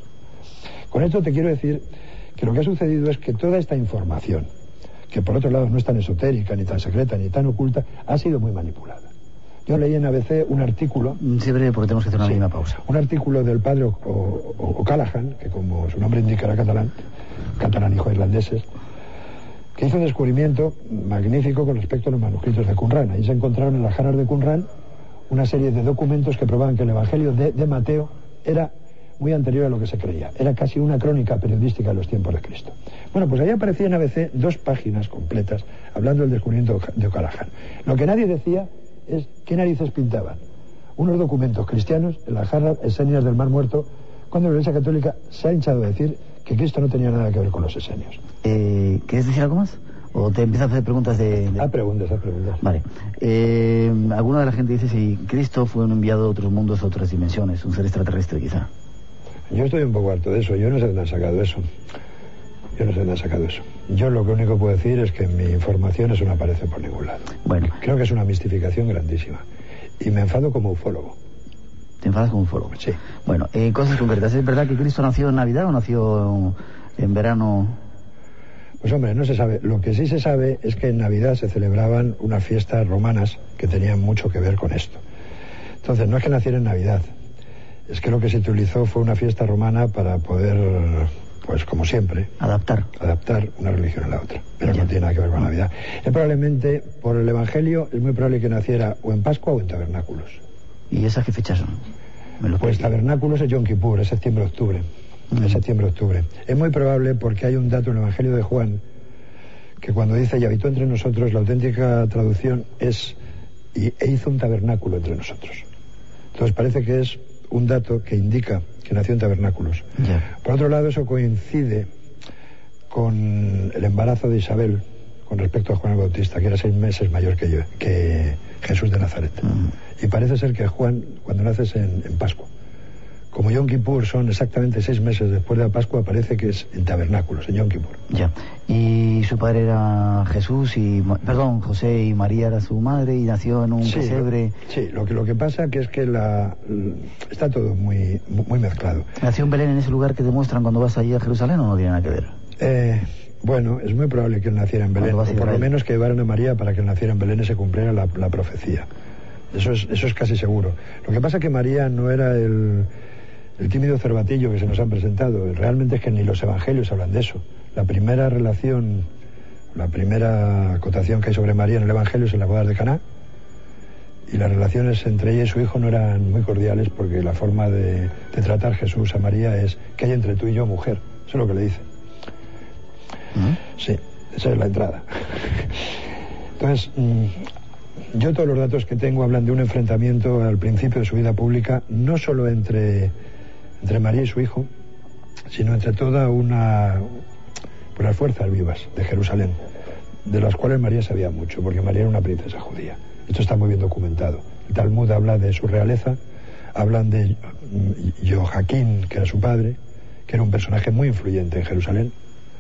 Con esto te quiero decir que lo que ha sucedido es que toda esta información, que por otro lado no es tan esotérica, ni tan secreta, ni tan oculta, ha sido muy manipulada. Yo leí en A B C un artículo... Sí, breve, porque tenemos que hacer una mínima pausa. Un artículo del padre O'Callaghan, que como su nombre indica era catalán, catalán hijo de irlandeses, que hizo un descubrimiento magnífico con respecto a los manuscritos de Qumran. Ahí se encontraron en las jarras de Qumran una serie de documentos que probaban que el Evangelio de, de Mateo era muy anterior a lo que se creía. Era casi una crónica periodística de los tiempos de Cristo. Bueno, pues ahí aparecía en A B C dos páginas completas hablando del descubrimiento de O'Callaghan. Lo que nadie decía es qué narices pintaban unos documentos cristianos en las jarras esenias del Mar Muerto, cuando la Iglesia Católica se ha hinchado a decir que Cristo no tenía nada que ver con los esenios. Eh, ¿Quieres decir algo más? ¿O te empiezas a hacer preguntas de...? de... Ah, preguntas, ah, preguntas. Vale. Eh, alguna de la gente dice si Cristo fue un enviado a otros mundos, a otras dimensiones, un ser extraterrestre quizá. Yo estoy un poco harto de eso. Yo no sé dónde han sacado eso. Yo no sé dónde han sacado eso. Yo lo que único puedo decir es que mi información eso no aparece por ningún lado. Bueno. Creo que es una mistificación grandísima. Y me enfado como ufólogo. ¿Te enfadas como ufólogo? Sí. Bueno, eh, cosas concretas. ¿Es verdad que Cristo nació en Navidad o nació en verano? Pues hombre, no se sabe. Lo que sí se sabe es que en Navidad se celebraban unas fiestas romanas que tenían mucho que ver con esto. Entonces, no es que naciera en Navidad. Es que lo que se utilizó fue una fiesta romana para poder, pues como siempre... Adaptar. Adaptar una religión a la otra. Pero ya no tiene nada que ver con Navidad. Es probablemente, por el Evangelio, es muy probable que naciera o en Pascua o en tabernáculos. ¿Y esas qué fechas son? Pues tabernáculos es Yom Kippur, es septiembre-octubre. Uh-huh. Es septiembre-octubre. Es muy probable porque hay un dato en el Evangelio de Juan que cuando dice y habitó entre nosotros, la auténtica traducción es y, e hizo un tabernáculo entre nosotros. Entonces parece que es un dato que indica que nació en tabernáculos. Yeah. Por otro lado, eso coincide con el embarazo de Isabel con respecto a Juan el Bautista, que era seis meses mayor que yo, que Jesús de Nazaret. Uh-huh. Y parece ser que Juan, cuando naces en, en Pascua, como Yom Kippur son exactamente seis meses después de la Pascua, parece que es en tabernáculos, en Yom Kippur. Ya. Y su padre era Jesús y, perdón, José y María era su madre y nació en un sí, pesebre. Sí, lo que lo que pasa que es que la está todo muy muy mezclado. ¿Nació en Belén en ese lugar que te muestran cuando vas allí a Jerusalén o no tiene nada que ver? Eh, bueno, es muy probable que él naciera en Belén, o por lo menos que llevaran a María para que él naciera en Belén y se cumpliera la, la profecía. Eso es eso es casi seguro. Lo que pasa es que María no era el El tímido cervatillo que se nos han presentado. Realmente es que ni los evangelios hablan de eso. La primera relación, la primera acotación que hay sobre María en el evangelio es en las bodas de Caná, y las relaciones entre ella y su hijo no eran muy cordiales porque la forma de, de tratar Jesús a María es que hay entre tú y yo, mujer. Eso es lo que le dice. ¿Mm? Sí, esa es la entrada. Entonces, yo todos los datos que tengo hablan de un enfrentamiento al principio de su vida pública, no solo entre, entre María y su hijo, sino entre toda una... por las fuerzas vivas de Jerusalén, de las cuales María sabía mucho, porque María era una princesa judía. Esto está muy bien documentado. El Talmud habla de su realeza, hablan de Joaquín, que era su padre, que era un personaje muy influyente en Jerusalén.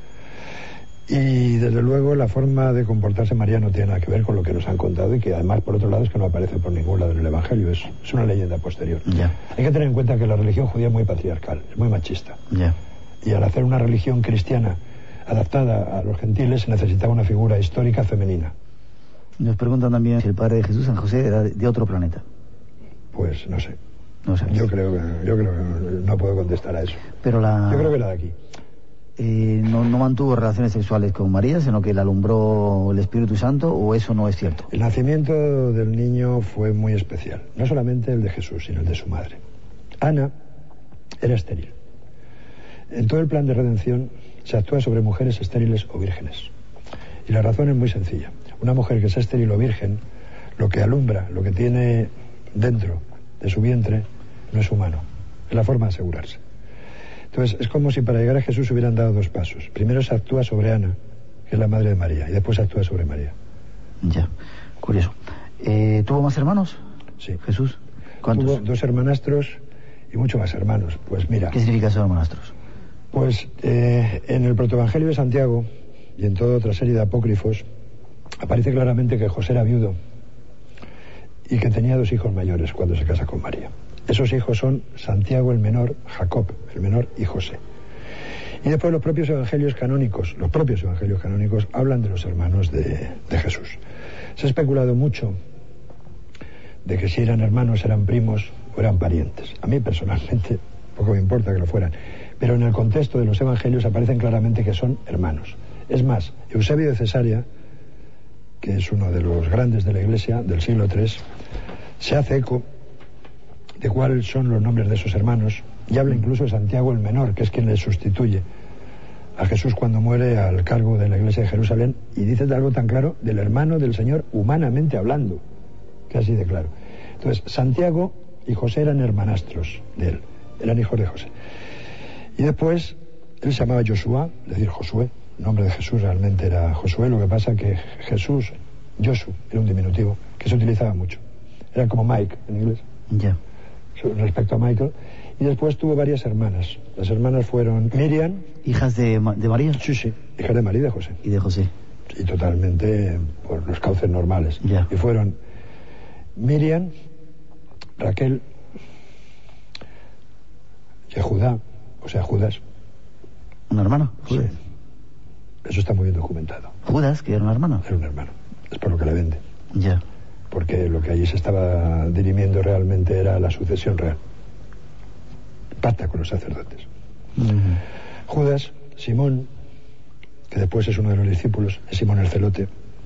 Y desde luego la forma de comportarse María no tiene nada que ver con lo que nos han contado, y que además por otro lado es que no aparece por ningún lado en el Evangelio, es, es una leyenda posterior. Ya. Hay que tener en cuenta que la religión judía es muy patriarcal, es muy machista. Ya. Y al hacer una religión cristiana adaptada a los gentiles se necesitaba una figura histórica femenina. Nos preguntan también si el padre de Jesús, San José, era de otro planeta. Pues no sé. No sé. Yo creo que yo creo que no puedo contestar a eso. Pero la... Yo creo que era de aquí. Eh, no, no mantuvo relaciones sexuales con María, sino que la alumbró el Espíritu Santo, ¿o eso no es cierto? El nacimiento del niño fue muy especial. No solamente el de Jesús, sino el de su madre. Ana era estéril. En todo el plan de redención se actúa sobre mujeres estériles o vírgenes. Y la razón es muy sencilla. Una mujer que es estéril o virgen, lo que alumbra, lo que tiene dentro de su vientre, no es humano. Es la forma de asegurarse. Entonces, es como si para llegar a Jesús hubieran dado dos pasos. Primero se actúa sobre Ana, que es la madre de María, y después se actúa sobre María. Ya, curioso. Eh, ¿Tuvo más hermanos? Sí. ¿Jesús? ¿Cuántos? Tuvo dos hermanastros y mucho más hermanos. Pues mira... ¿Qué significa esos hermanastros? Pues eh, en el protoevangelio de Santiago y en toda otra serie de apócrifos aparece claramente que José era viudo y que tenía dos hijos mayores cuando se casa con María. Esos hijos son Santiago el menor, Jacob el menor y José. Y después los propios evangelios canónicos, los propios evangelios canónicos hablan de los hermanos de, de Jesús. Se ha especulado mucho de que si eran hermanos, eran primos o eran parientes. A mí personalmente poco me importa que lo fueran, pero en el contexto de los evangelios aparecen claramente que son hermanos. Es más, Eusebio de Cesarea, que es uno de los grandes de la Iglesia del siglo tercero, se hace eco de cuáles son los nombres de esos hermanos, y habla incluso de Santiago el menor, que es quien le sustituye a Jesús cuando muere al cargo de la Iglesia de Jerusalén, y dice algo tan claro del hermano del Señor humanamente hablando, que así de claro. Entonces, Santiago y José eran hermanastros de él, eran hijos de José. Y después, él se llamaba Josué, es decir, Josué, el nombre de Jesús realmente era Josué, lo que pasa que Jesús, Josu, era un diminutivo, que se utilizaba mucho. Era como Mike en inglés. Ya. Respecto a Michael. Y después tuvo varias hermanas. Las hermanas fueron Miriam. ¿Hijas de, de María? Sí, sí, hijas de María y de José. Y de José. Y totalmente por los cauces normales. Ya. Y fueron Miriam, Raquel, Yehudá, o sea, Judas. ¿Un hermano? Sí. Eso está muy bien documentado. ¿Judas, que era un hermano? Era un hermano. Es por lo que le vende. Ya. Porque lo que allí se estaba dirimiendo realmente era la sucesión real. Pacta con los sacerdotes. Uh-huh. Judas, Simón, que después es uno de los discípulos, es Simón el Celote.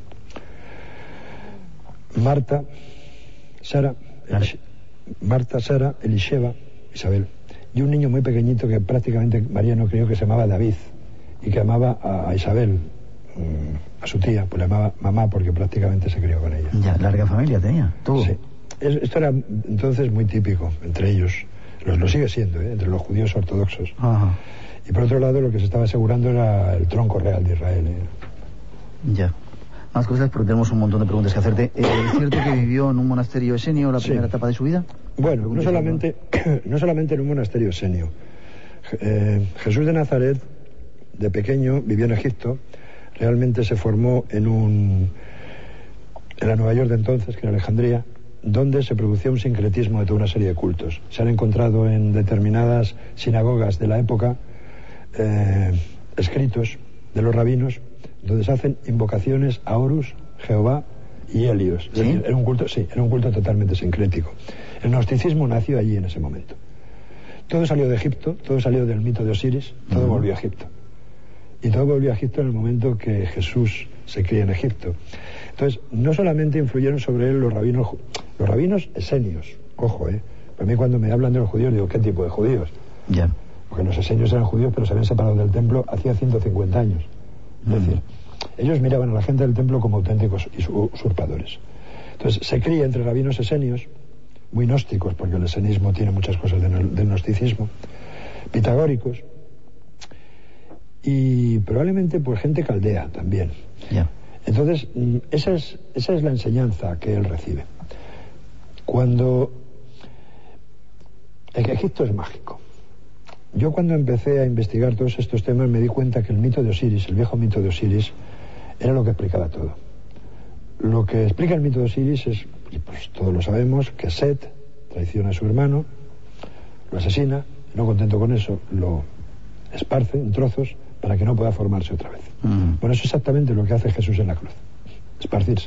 Marta, Sara, Elish- Marta, Sara, Elisheba, Isabel. Y un niño muy pequeñito que prácticamente María no creyó, que se llamaba David, y que amaba a, a Isabel, a su tía, pues la llamaba mamá porque prácticamente se crió con ella. Ya, larga familia tenía, tuvo. Sí. Es, esto era entonces muy típico entre ellos, lo, lo sigue siendo, ¿eh? Entre los judíos ortodoxos. Ajá. Y por otro lado lo que se estaba asegurando era el tronco real de Israel. ¿eh? Ya. Más cosas, porque tenemos un montón de preguntas que hacerte. Eh, ¿Es cierto que vivió en un monasterio esenio la primera sí. etapa de su vida? Bueno, no solamente, no solamente en un monasterio esenio. Eh, Jesús de Nazaret, de pequeño, vivió en Egipto. Realmente se formó en un en la Nueva York de entonces, que era Alejandría, donde se producía un sincretismo de toda una serie de cultos. Se han encontrado en determinadas sinagogas de la época eh, escritos de los rabinos donde se hacen invocaciones a Horus, Jehová y Helios. Es decir, era un culto, sí, era un culto totalmente sincrético. El gnosticismo nació allí en ese momento. Todo salió de Egipto, todo salió del mito de Osiris, todo uh-huh. volvió a Egipto. Y todo volvió a Egipto en el momento que Jesús se cría en Egipto. Entonces, no solamente influyeron sobre él los rabinos, los rabinos esenios, ojo, ¿eh? Para mí cuando me hablan de los judíos digo, ¿qué tipo de judíos? Ya. Yeah. Porque los esenios eran judíos, pero se habían separado del templo hacía ciento cincuenta años. Es mm. decir, ellos miraban a la gente del templo como auténticos usurpadores. Entonces se cría entre rabinos esenios, muy gnósticos, porque el esenismo tiene muchas cosas del, del gnosticismo, pitagóricos, y probablemente pues gente caldea también. Yeah. Entonces, esa es, esa es la enseñanza que él recibe. Cuando... Egipto es mágico. Yo cuando empecé a investigar todos estos temas me di cuenta que el mito de Osiris, el viejo mito de Osiris, era lo que explicaba todo. Lo que explica el mito de Osiris es, pues todos lo sabemos, que Set traiciona a su hermano, lo asesina, y no contento con eso, lo esparce en trozos para que no pueda formarse otra vez. Mm. Bueno, eso es exactamente lo que hace Jesús en la cruz, esparcirse.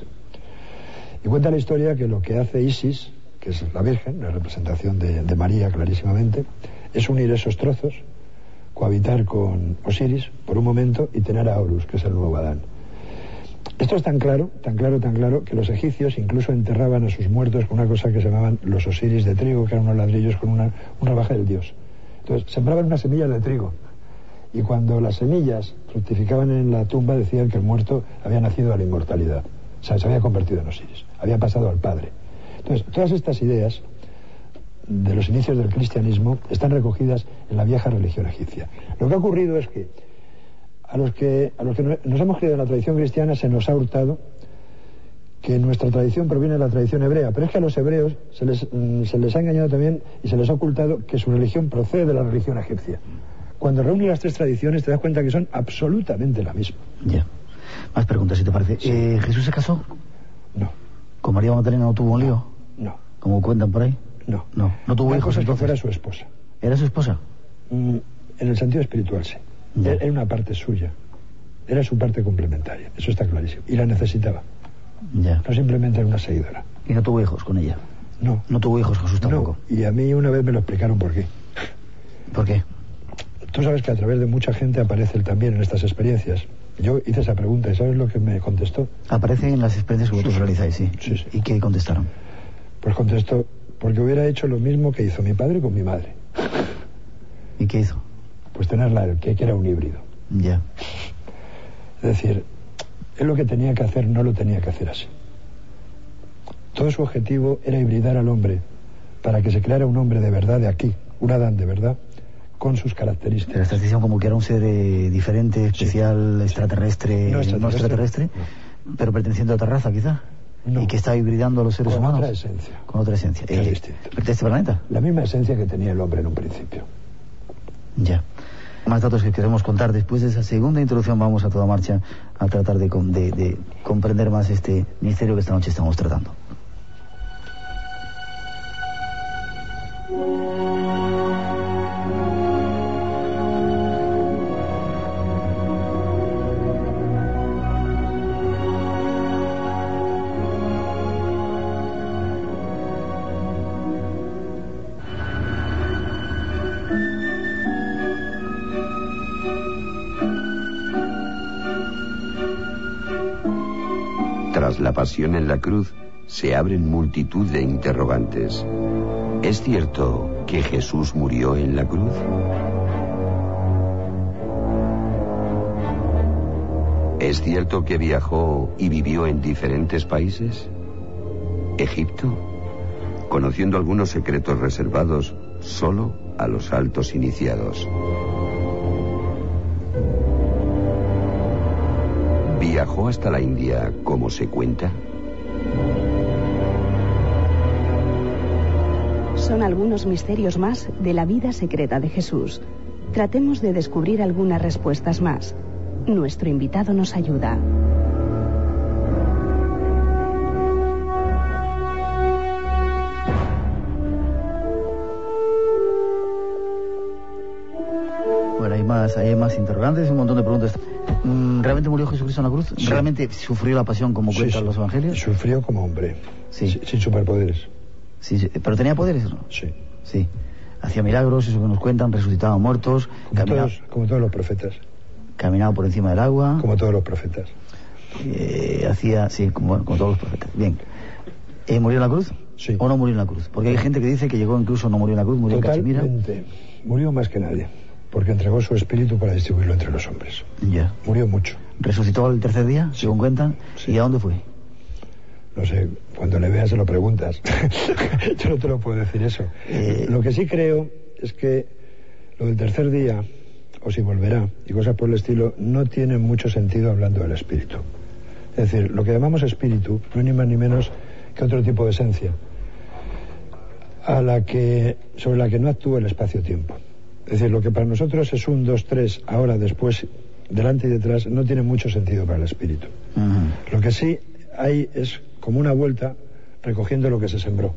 Y cuenta la historia que lo que hace Isis, que es la Virgen, la representación de, de María clarísimamente, es unir esos trozos, cohabitar con Osiris por un momento y tener a Horus, que es el nuevo Adán. Esto es tan claro, tan claro, tan claro, que los egipcios incluso enterraban a sus muertos con una cosa que se llamaban los Osiris de trigo, que eran unos ladrillos con una, una rabaja del dios. Entonces, sembraban unas semillas de trigo, y cuando las semillas fructificaban en la tumba decían que el muerto había nacido a la inmortalidad, o sea, se había convertido en Osiris, había pasado al Padre. Entonces, todas estas ideas de los inicios del cristianismo están recogidas en la vieja religión egipcia. Lo que ha ocurrido es que a los que, a los que nos hemos creído en la tradición cristiana se nos ha hurtado que nuestra tradición proviene de la tradición hebrea, pero es que a los hebreos se les, se les ha engañado también y se les ha ocultado que su religión procede de la religión egipcia. Cuando reúnes las tres tradiciones te das cuenta que son absolutamente la misma. Ya. Más preguntas, si te parece. Sí. Eh, ¿Jesús se casó? No. ¿Con María Magdalena no tuvo un lío? No. ¿Como cuentan por ahí? No. No. ¿No tuvo Una hijos cosa es que entonces? fuera su esposa. ¿Era su esposa? Mm, en el sentido espiritual, sí. Ya. Era una parte suya. Era su parte complementaria. Eso está clarísimo. Y la necesitaba. Ya. No simplemente era una seguidora. ¿Y no tuvo hijos con ella? No. ¿No tuvo hijos Jesús tampoco? No. Y a mí una vez me lo explicaron por qué. ¿Por qué? Tú sabes que a través de mucha gente aparece él también en estas experiencias. Yo hice esa pregunta y ¿sabes lo que me contestó? Aparece en las experiencias que vosotros sí, realizáis, sí. Sí, sí. ¿Y qué contestaron? Pues contestó, porque hubiera hecho lo mismo que hizo mi padre con mi madre. ¿Y qué hizo? Pues tenerla, que, que era un híbrido. Ya. Es decir, él lo que tenía que hacer no lo tenía que hacer así. Todo su objetivo era hibridar al hombre para que se creara un hombre de verdad de aquí, un Adán de verdad, con sus características. Pero esta decisión como que era un ser eh, diferente, especial, sí. extraterrestre, no extraterrestre, no extraterrestre no. pero perteneciendo a otra raza quizá. No. Y que está hibridando a los seres con humanos. Con otra esencia. Con otra esencia. Que eh, es distinto. ¿De este planeta? La misma esencia que tenía el hombre en un principio. Ya. Más datos que queremos contar. Después de esa segunda introducción vamos a toda marcha a tratar de, de, de comprender más este misterio que esta noche estamos tratando. Tras la pasión en la cruz, se abren multitud de interrogantes. ¿Es cierto que Jesús murió en la cruz? ¿Es cierto que viajó y vivió en diferentes países? ¿Egipto? Conociendo algunos secretos reservados solo a los altos iniciados. ¿Viajó hasta la India, como se cuenta? Son algunos misterios más de la vida secreta de Jesús. Tratemos de descubrir algunas respuestas más. Nuestro invitado nos ayuda. Bueno, hay más, hay más interrogantes, un montón de preguntas. ¿Realmente murió Jesucristo en la cruz? Sí. ¿Realmente sufrió la pasión como cuentan sí, sí. los evangelios? Sufrió como hombre, sí. sin, sin superpoderes. Sí, sí, ¿pero tenía poderes o no? Sí. Sí. Hacía milagros, eso que nos cuentan, resucitaba muertos. Como, caminaba, todos, como todos los profetas. Caminaba por encima del agua. Como todos los profetas. Eh, hacía, sí, como, bueno, como todos los profetas. Bien. ¿Eh, ¿Murió en la cruz? Sí. ¿O no murió en la cruz? Porque hay gente que dice que llegó incluso no murió en la cruz, murió Totalmente. en Cachemira. Murió más que nadie, porque entregó su espíritu para distribuirlo entre los hombres. Ya. Murió mucho. ¿Resucitó al tercer día, sí. según cuentan? Sí. ¿Y a dónde fue? No sé, cuando le veas se lo preguntas. Yo no te lo puedo decir eso. Eh... Lo que sí creo es que lo del tercer día, o si volverá, y cosas por el estilo, no tiene mucho sentido hablando del espíritu. Es decir, lo que llamamos espíritu no es ni más ni menos que otro tipo de esencia, a la que, sobre la que no actúa el espacio-tiempo. Es decir, lo que para nosotros es un, dos, tres, ahora, después, delante y detrás, no tiene mucho sentido para el espíritu. Uh-huh. Lo que sí hay es como una vuelta recogiendo lo que se sembró.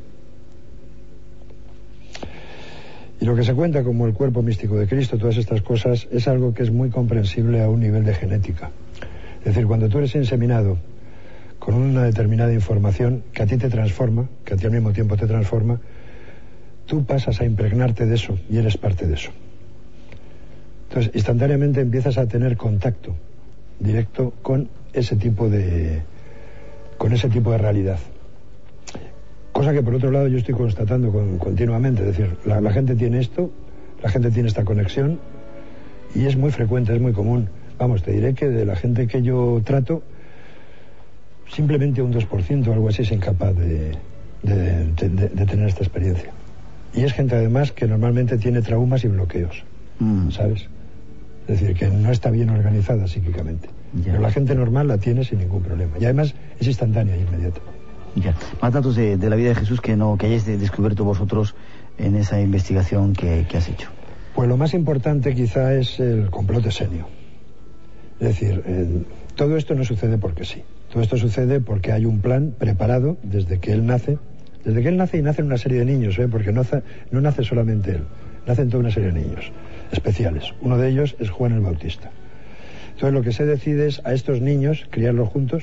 Y lo que se cuenta como el cuerpo místico de Cristo, todas estas cosas, es algo que es muy comprensible a un nivel de genética. Es decir, cuando tú eres inseminado con una determinada información que a ti te transforma, que a ti al mismo tiempo te transforma, tú pasas a impregnarte de eso y eres parte de eso. Entonces, instantáneamente empiezas a tener contacto directo con ese tipo de con ese tipo de realidad. Cosa que por otro lado yo estoy constatando con, continuamente. Es decir, la, la gente tiene esto, la gente tiene esta conexión y es muy frecuente, es muy común. Vamos, te diré que de la gente que yo trato, simplemente un dos por ciento o algo así es incapaz de, de, de, de, de tener esta experiencia. Y es gente además que normalmente tiene traumas y bloqueos, mm. ¿sabes? Es decir, que no está bien organizada psíquicamente. Ya. Pero la gente normal la tiene sin ningún problema. Y además es instantánea e inmediata. Ya. Más datos de, de la vida de Jesús que no que hayáis descubierto vosotros en esa investigación que, que has hecho. Pues lo más importante quizá es el complot esenio. Es decir, eh, todo esto no sucede porque sí. Todo esto sucede porque hay un plan preparado desde que él nace. Desde que él nace y nacen una serie de niños, ¿eh? Porque no, no nace solamente él. Nacen toda una serie de niños especiales. Uno de ellos es Juan el Bautista. Entonces lo que se decide es a estos niños criarlos juntos.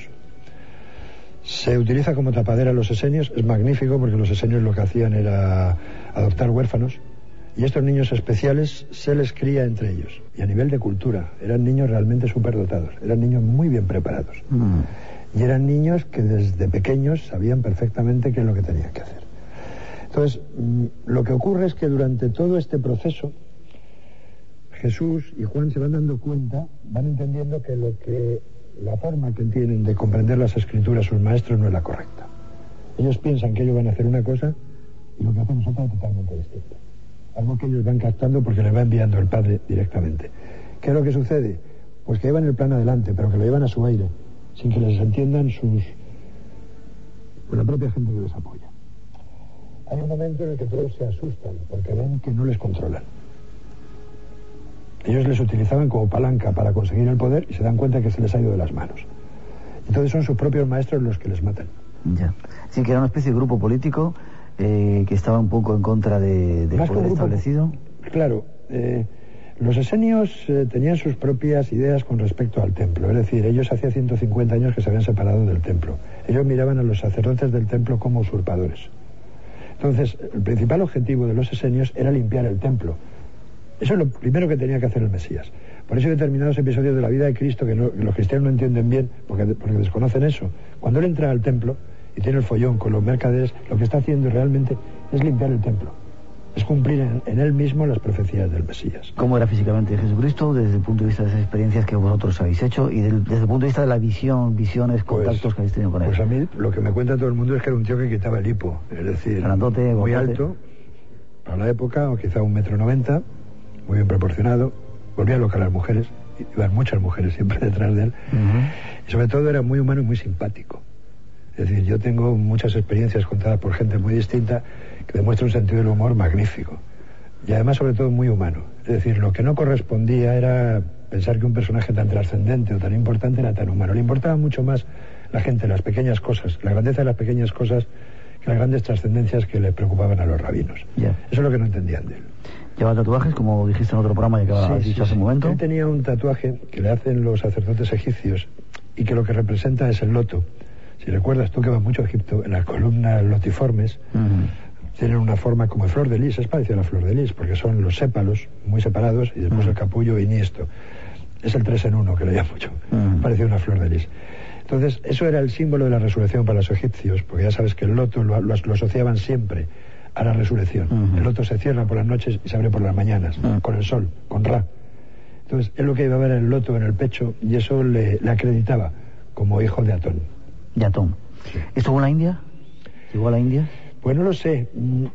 Se utiliza como tapadera a los esenios. Es magnífico porque los esenios lo que hacían era adoptar huérfanos. Y estos niños especiales se les cría entre ellos. Y a nivel de cultura, eran niños realmente superdotados. Eran niños muy bien preparados. Mm. Y eran niños que desde pequeños sabían perfectamente qué es lo que tenían que hacer. Entonces, lo que ocurre es que durante todo este proceso, Jesús y Juan se van dando cuenta, van entendiendo que lo que la forma que tienen de comprender las escrituras sus maestros no es la correcta. Ellos piensan que ellos van a hacer una cosa y lo que hacen nosotros es totalmente distinto. Algo que ellos van captando porque les va enviando el Padre directamente. ¿Qué es lo que sucede? Pues que llevan el plan adelante, pero que lo llevan a su aire, sin que les entiendan sus... pues la propia gente que les apoya. Hay un momento en el que todos se asustan porque ven que no les controlan. Ellos les utilizaban como palanca para conseguir el poder y se dan cuenta que se les ha ido de las manos. Entonces son sus propios maestros los que les matan. Ya. Sí, que era una especie de grupo político eh, que estaba un poco en contra de, del poder grupo, establecido. Claro. Eh, los esenios eh, tenían sus propias ideas con respecto al templo. Es decir, ellos hacía ciento cincuenta años que se habían separado del templo. Ellos miraban a los sacerdotes del templo como usurpadores. Entonces, el principal objetivo de los esenios era limpiar el templo. Eso es lo primero que tenía que hacer el Mesías. Por eso hay determinados episodios de la vida de Cristo que, no, que los cristianos no entienden bien, porque, porque desconocen eso. Cuando él entra al templo y tiene el follón con los mercaderes, lo que está haciendo realmente es limpiar el templo. Es cumplir en, en él mismo las profecías del Mesías. ¿Cómo era físicamente Jesucristo desde el punto de vista de esas experiencias que vosotros habéis hecho y del, desde el punto de vista de la visión, visiones, contactos pues, que habéis tenido con él? Pues a mí lo que me cuenta todo el mundo es que era un tío que quitaba el hipo. Es decir, Grandote, muy botote. Alto para la época, o quizá un metro noventa, muy bien proporcionado. Volvía loca a las mujeres, iban muchas mujeres siempre detrás de él. Uh-huh. Y sobre todo era muy humano y muy simpático. Es decir, yo tengo muchas experiencias contadas por gente muy distinta que demuestra un sentido del humor magnífico. Y además, sobre todo, muy humano. Es decir, lo que no correspondía era pensar que un personaje tan trascendente o tan importante era tan humano. Le importaba mucho más la gente, las pequeñas cosas, la grandeza de las pequeñas cosas, que las grandes trascendencias que le preocupaban a los rabinos. Yeah. Eso es lo que no entendían de él. ¿Lleva tatuajes, como dijiste en otro programa y que has sí, dicho sí, hace sí. un momento? Él tenía un tatuaje que le hacen los sacerdotes egipcios y que lo que representa es el loto. Si recuerdas tú que vas mucho a Egipto, en las columnas lotiformes uh-huh. tienen una forma como de flor de lis, es parecido a la flor de lis, porque son los sépalos muy separados y después uh-huh. el capullo iniesto. Es el tres en uno que le llamo yo, uh-huh. parecido a una flor de lis. Entonces, eso era el símbolo de la resurrección para los egipcios, porque ya sabes que el loto lo, lo, lo asociaban siempre a la resurrección. Uh-huh. El loto se cierra por las noches y se abre por las mañanas, uh-huh. con el sol, con Ra. Entonces, él lo que iba a ver era el loto en el pecho y eso le, le acreditaba como hijo de Atón. De Atón. Sí. ¿Estuvo en la India? ¿Llegó a la India? Pues no lo sé.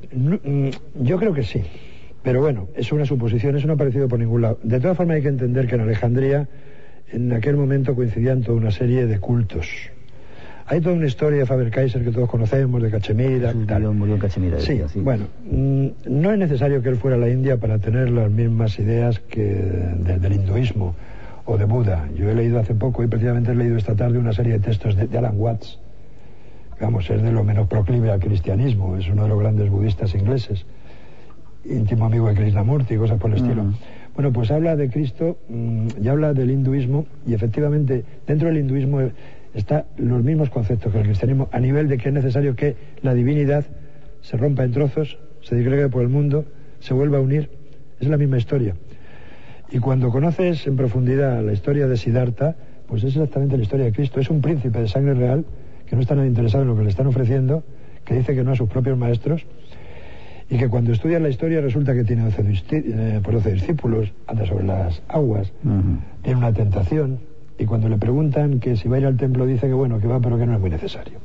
Yo creo que sí. Pero bueno, es una suposición, eso no ha aparecido por ningún lado. De todas formas hay que entender que en Alejandría en aquel momento coincidían toda una serie de cultos. Hay toda una historia de Faber-Kaiser que todos conocemos, de Cachemira. Tal. Murió en Cachemira. Sí, decía, sí, bueno, no es necesario que él fuera a la India para tener las mismas ideas que de, del hinduismo o de Buda. Yo he leído hace poco, y precisamente he leído esta tarde, una serie de textos de, de Alan Watts. Vamos, es de lo menos proclive al cristianismo, es uno de los grandes budistas ingleses, íntimo amigo de Krishnamurti y cosas por el uh-huh. estilo. Bueno, pues habla de Cristo mmm, y habla del hinduismo, y efectivamente dentro del hinduismo están los mismos conceptos que el cristianismo, a nivel de que es necesario que la divinidad se rompa en trozos, se disgregue por el mundo, se vuelva a unir. Es la misma historia. Y cuando conoces en profundidad la historia de Siddhartha, pues es exactamente la historia de Cristo. Es un príncipe de sangre real que no está nada interesado en lo que le están ofreciendo, que dice que no a sus propios maestros, y que cuando estudias la historia resulta que tiene doce, eh, por doce discípulos, anda sobre las aguas, uh-huh. tiene una tentación, y cuando le preguntan que si va a ir al templo dice que bueno, que va, pero que no es muy necesario.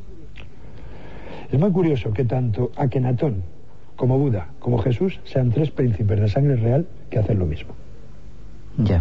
Es muy curioso que tanto Akenatón como Buda como Jesús sean tres príncipes de sangre real que hacen lo mismo. Ya.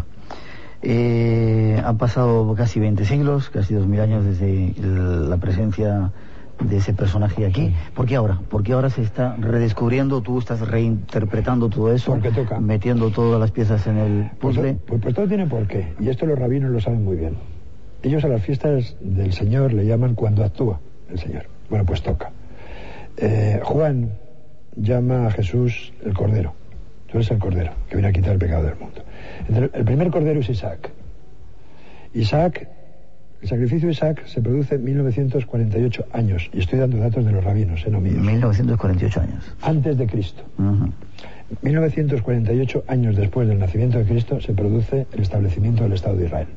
Eh, han pasado casi veinte siglos, casi dos mil años desde el, la presencia de ese personaje aquí. ¿Por qué ahora? ¿Por qué ahora se está redescubriendo? Tú estás reinterpretando todo eso, porque toca, metiendo todas las piezas en el puzzle. Pues, pues, pues todo tiene por qué, y esto los rabinos lo saben muy bien. Ellos a las fiestas del Señor le llaman cuando actúa el Señor. Bueno, pues toca. eh, Juan llama a Jesús el Cordero. Tú eres el Cordero que viene a quitar el pecado del mundo. El primer Cordero es Isaac. Isaac, el sacrificio de Isaac se produce en mil novecientos cuarenta y ocho años, y estoy dando datos de los rabinos, eh, no míos. mil novecientos cuarenta y ocho años. Antes de Cristo. Uh-huh. mil novecientos cuarenta y ocho años después del nacimiento de Cristo se produce el establecimiento del Estado de Israel.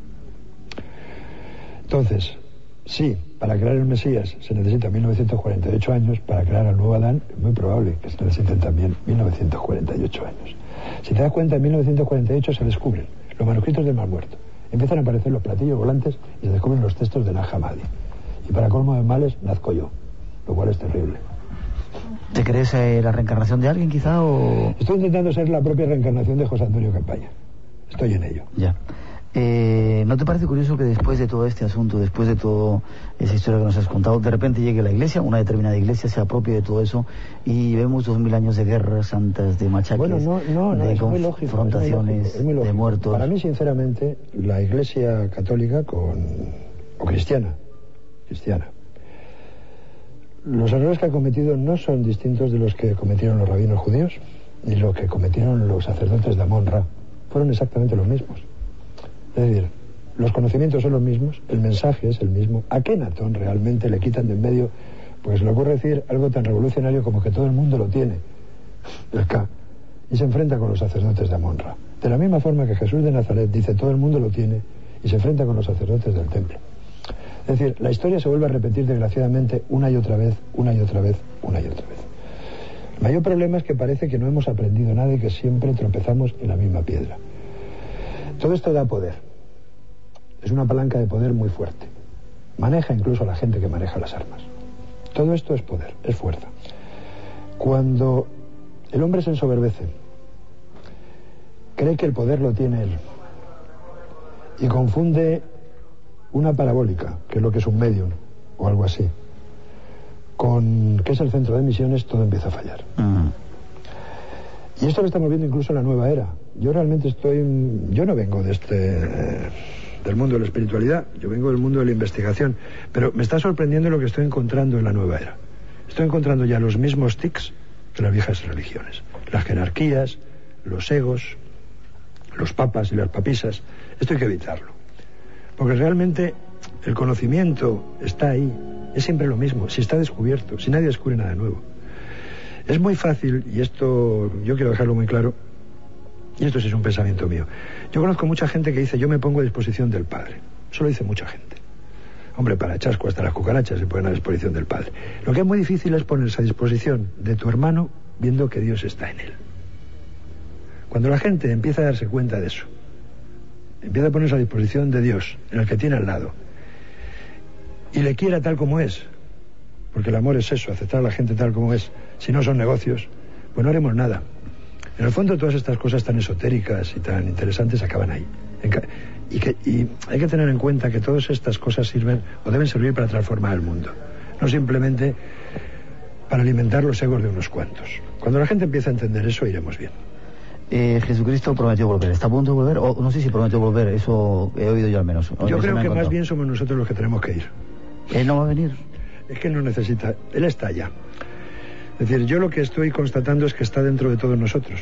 Entonces, sí, para crear el Mesías se necesita mil novecientos cuarenta y ocho años, para crear al nuevo Adán es muy probable que se necesiten también mil novecientos cuarenta y ocho años. Si te das cuenta, en mil novecientos cuarenta y ocho se descubren los manuscritos del Mar Muerto. Empiezan a aparecer los platillos volantes y se descubren los textos de Nag Hammadi. Y para colmo de males, nazco yo, lo cual es terrible. ¿Te crees eh, la reencarnación de alguien, quizá, o...? Estoy intentando ser la propia reencarnación de José Antonio Campaña. Estoy en ello. Ya. Eh, ¿No te parece curioso que después de todo este asunto, después de toda esa historia que nos has contado, de repente llegue la iglesia, una determinada iglesia se apropie de todo eso, y vemos dos mil años de guerras santas, de machaques, bueno, no, no, no, de es muy lógico, confrontaciones, es muy lógico, es muy lógico. de muertos? Para mí, sinceramente, la iglesia católica con o cristiana, cristiana, los errores que ha cometido no son distintos de los que cometieron los rabinos judíos, ni los que cometieron los sacerdotes de Amon-Ra. Fueron exactamente los mismos. Es decir, los conocimientos son los mismos, el mensaje es el mismo. ¿A qué Natón realmente le quitan de en medio? Pues le ocurre decir algo tan revolucionario como que todo el mundo lo tiene, el K, y se enfrenta con los sacerdotes de Amon-Ra. De la misma forma que Jesús de Nazaret dice todo el mundo lo tiene, y se enfrenta con los sacerdotes del templo. Es decir, la historia se vuelve a repetir desgraciadamente una y otra vez, una y otra vez, una y otra vez. El mayor problema es que parece que no hemos aprendido nada y que siempre tropezamos en la misma piedra. Todo esto da poder. Es una palanca de poder muy fuerte. Maneja incluso a la gente que maneja las armas. Todo esto es poder, es fuerza. Cuando el hombre se ensoberbece, cree que el poder lo tiene él, y confunde una parabólica, que es lo que es un medium, o algo así, con que es el centro de emisiones, todo empieza a fallar. Uh-huh. Y esto lo estamos viendo incluso en la nueva era. Yo realmente estoy... Yo no vengo de este... Eh, del mundo de la espiritualidad, yo vengo del mundo de la investigación, pero me está sorprendiendo lo que estoy encontrando en la nueva era. Estoy encontrando ya los mismos tics que las viejas religiones. Las jerarquías, los egos, los papas y las papisas. Esto hay que evitarlo. Porque realmente el conocimiento está ahí, es siempre lo mismo, si está descubierto, si nadie descubre nada nuevo. Es muy fácil, y esto yo quiero dejarlo muy claro, y esto sí es un pensamiento mío. Yo conozco mucha gente que dice, yo me pongo a disposición del Padre. Eso lo dice mucha gente. Hombre, para chasco hasta las cucarachas se ponen a disposición del Padre. Lo que es muy difícil es ponerse a disposición de tu hermano viendo que Dios está en él. Cuando la gente empieza a darse cuenta de eso, empieza a ponerse a disposición de Dios, en el que tiene al lado, y le quiera tal como es, porque el amor es eso, aceptar a la gente tal como es, si no son negocios, pues no haremos nada. En el fondo todas estas cosas tan esotéricas y tan interesantes acaban ahí. Y, que, y hay que tener en cuenta que todas estas cosas sirven o deben servir para transformar el mundo, no simplemente para alimentar los egos de unos cuantos. Cuando la gente empieza a entender eso, iremos bien. Eh, Jesucristo prometió volver. ¿Está a punto de volver? O no sé si prometió volver, eso he oído yo al menos. Yo creo que más bien somos nosotros los que tenemos que ir. ¿Él no va a venir? Es que él no necesita, él está allá. Es decir, yo lo que estoy constatando es que está dentro de todos nosotros.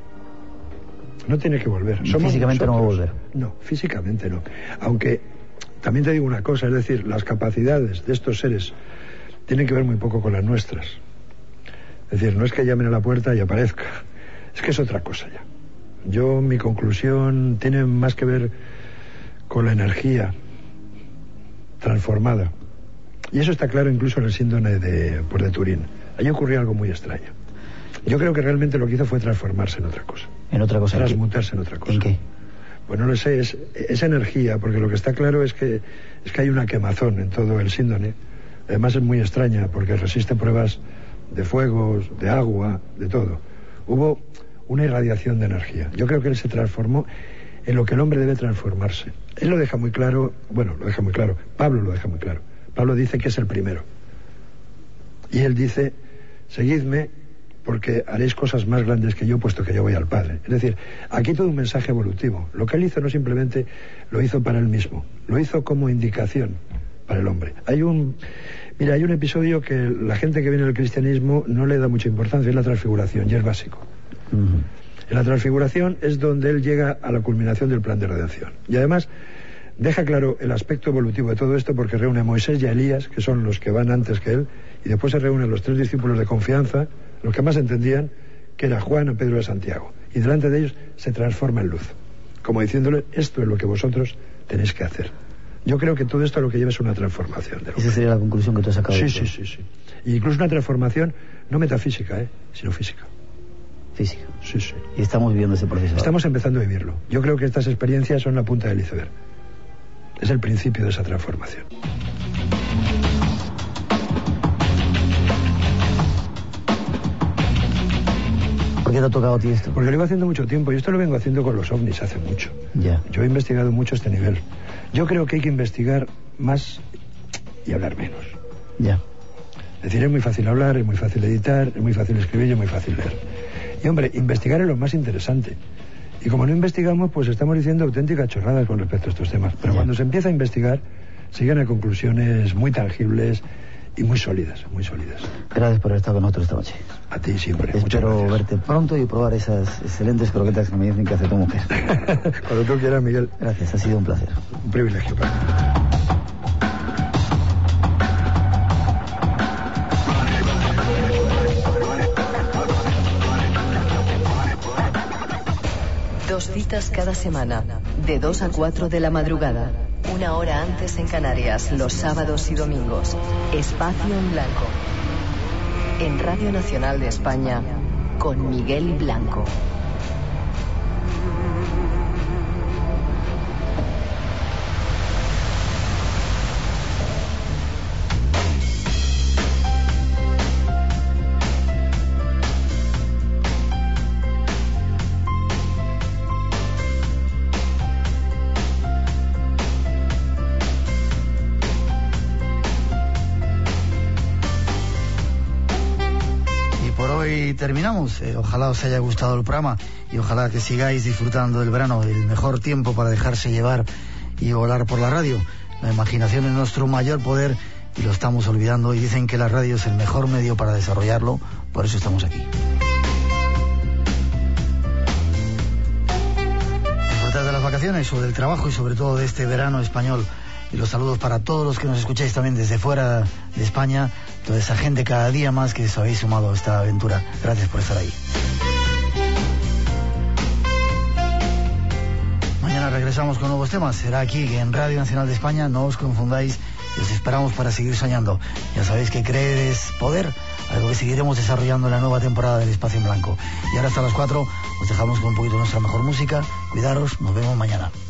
No tiene que volver. Somos físicamente nosotros. No va a volver. No, físicamente no. Aunque también te digo una cosa, es decir, las capacidades de estos seres tienen que ver muy poco con las nuestras. Es decir, no es que llamen a la puerta y aparezca, es que es otra cosa ya. Yo, mi conclusión tiene más que ver con la energía transformada. Y eso está claro incluso en el síndrome de, pues, de Turín. Allí ocurrió algo muy extraño. Yo creo que realmente lo que hizo fue transformarse en otra cosa. ¿En otra cosa? Transmutarse en otra cosa. ¿En qué? Pues no lo sé, es, es energía, porque lo que está claro es que, es que hay una quemazón en todo el síndrome. Además es muy extraña, porque resiste pruebas de fuegos, de agua, de todo. Hubo una irradiación de energía. Yo creo que él se transformó en lo que el hombre debe transformarse. Él lo deja muy claro, bueno, lo deja muy claro, Pablo lo deja muy claro. Pablo dice que es el primero. Y él dice, seguidme porque haréis cosas más grandes que yo, puesto que yo voy al Padre. Es decir, aquí todo un mensaje evolutivo. Lo que él hizo no simplemente lo hizo para él mismo, lo hizo como indicación para el hombre. Hay un, mira, hay un episodio que la gente que viene del cristianismo no le da mucha importancia, es la transfiguración, y es básico. Uh-huh. En la transfiguración es donde él llega a la culminación del plan de redención. Y además deja claro el aspecto evolutivo de todo esto, porque reúne a Moisés y a Elías, que son los que van antes que él, y después se reúnen los tres discípulos de confianza, los que más entendían, que era Juan, Pedro y Santiago. Y delante de ellos se transforma en luz, como diciéndole, esto es lo que vosotros tenéis que hacer. Yo creo que todo esto lo que lleva es una transformación. De Esa sería la conclusión que tú has sacado. Sí, sí, sí, sí. Y incluso una transformación no metafísica, ¿eh? sino física. Física. Sí, sí. Y estamos viviendo ese proceso. Estamos empezando a vivirlo. Yo creo que estas experiencias son la punta del iceberg. Es el principio de esa transformación. ¿Por qué te ha tocado a ti esto? Porque lo llevo haciendo mucho tiempo. Y esto lo vengo haciendo con los ovnis hace mucho. Ya. Yo he investigado mucho este nivel. Yo creo que hay que investigar más y hablar menos. Ya. Es decir, es muy fácil hablar, es muy fácil editar, es muy fácil escribir y es muy fácil leer. Y hombre, investigar es lo más interesante. Y como no investigamos, pues estamos diciendo auténticas chorradas con respecto a estos temas. Pero ya. Cuando se empieza a investigar, se llegan a conclusiones muy tangibles y muy sólidas, muy sólidas. Gracias por haber estado con nosotros esta noche. A ti siempre. Espero verte pronto y probar esas excelentes croquetas que me dicen que hace tu mujer. Cuando tú quieras, Miguel. Gracias, ha sido un placer. Un privilegio para mí. Dos citas cada semana, de dos a cuatro de la madrugada. Una hora antes en Canarias, los sábados y domingos. Espacio en Blanco. En Radio Nacional de España, con Miguel Blanco. Terminamos. Eh, ojalá os haya gustado el programa y ojalá que sigáis disfrutando del verano, el mejor tiempo para dejarse llevar y volar por la radio. La imaginación es nuestro mayor poder y lo estamos olvidando, y dicen que la radio es el mejor medio para desarrollarlo, por eso estamos aquí. Disfrutad de las vacaciones o del trabajo y sobre todo de este verano español. Y los saludos para todos los que nos escucháis también desde fuera de España, toda esa gente cada día más que os habéis sumado a esta aventura. Gracias por estar ahí. Mañana regresamos con nuevos temas. Será aquí en Radio Nacional de España. No os confundáis y os esperamos para seguir soñando. Ya sabéis que creer es poder, algo que seguiremos desarrollando en la nueva temporada del Espacio en Blanco. Y ahora hasta las cuatro os dejamos con un poquito de nuestra mejor música. Cuidaros, nos vemos mañana.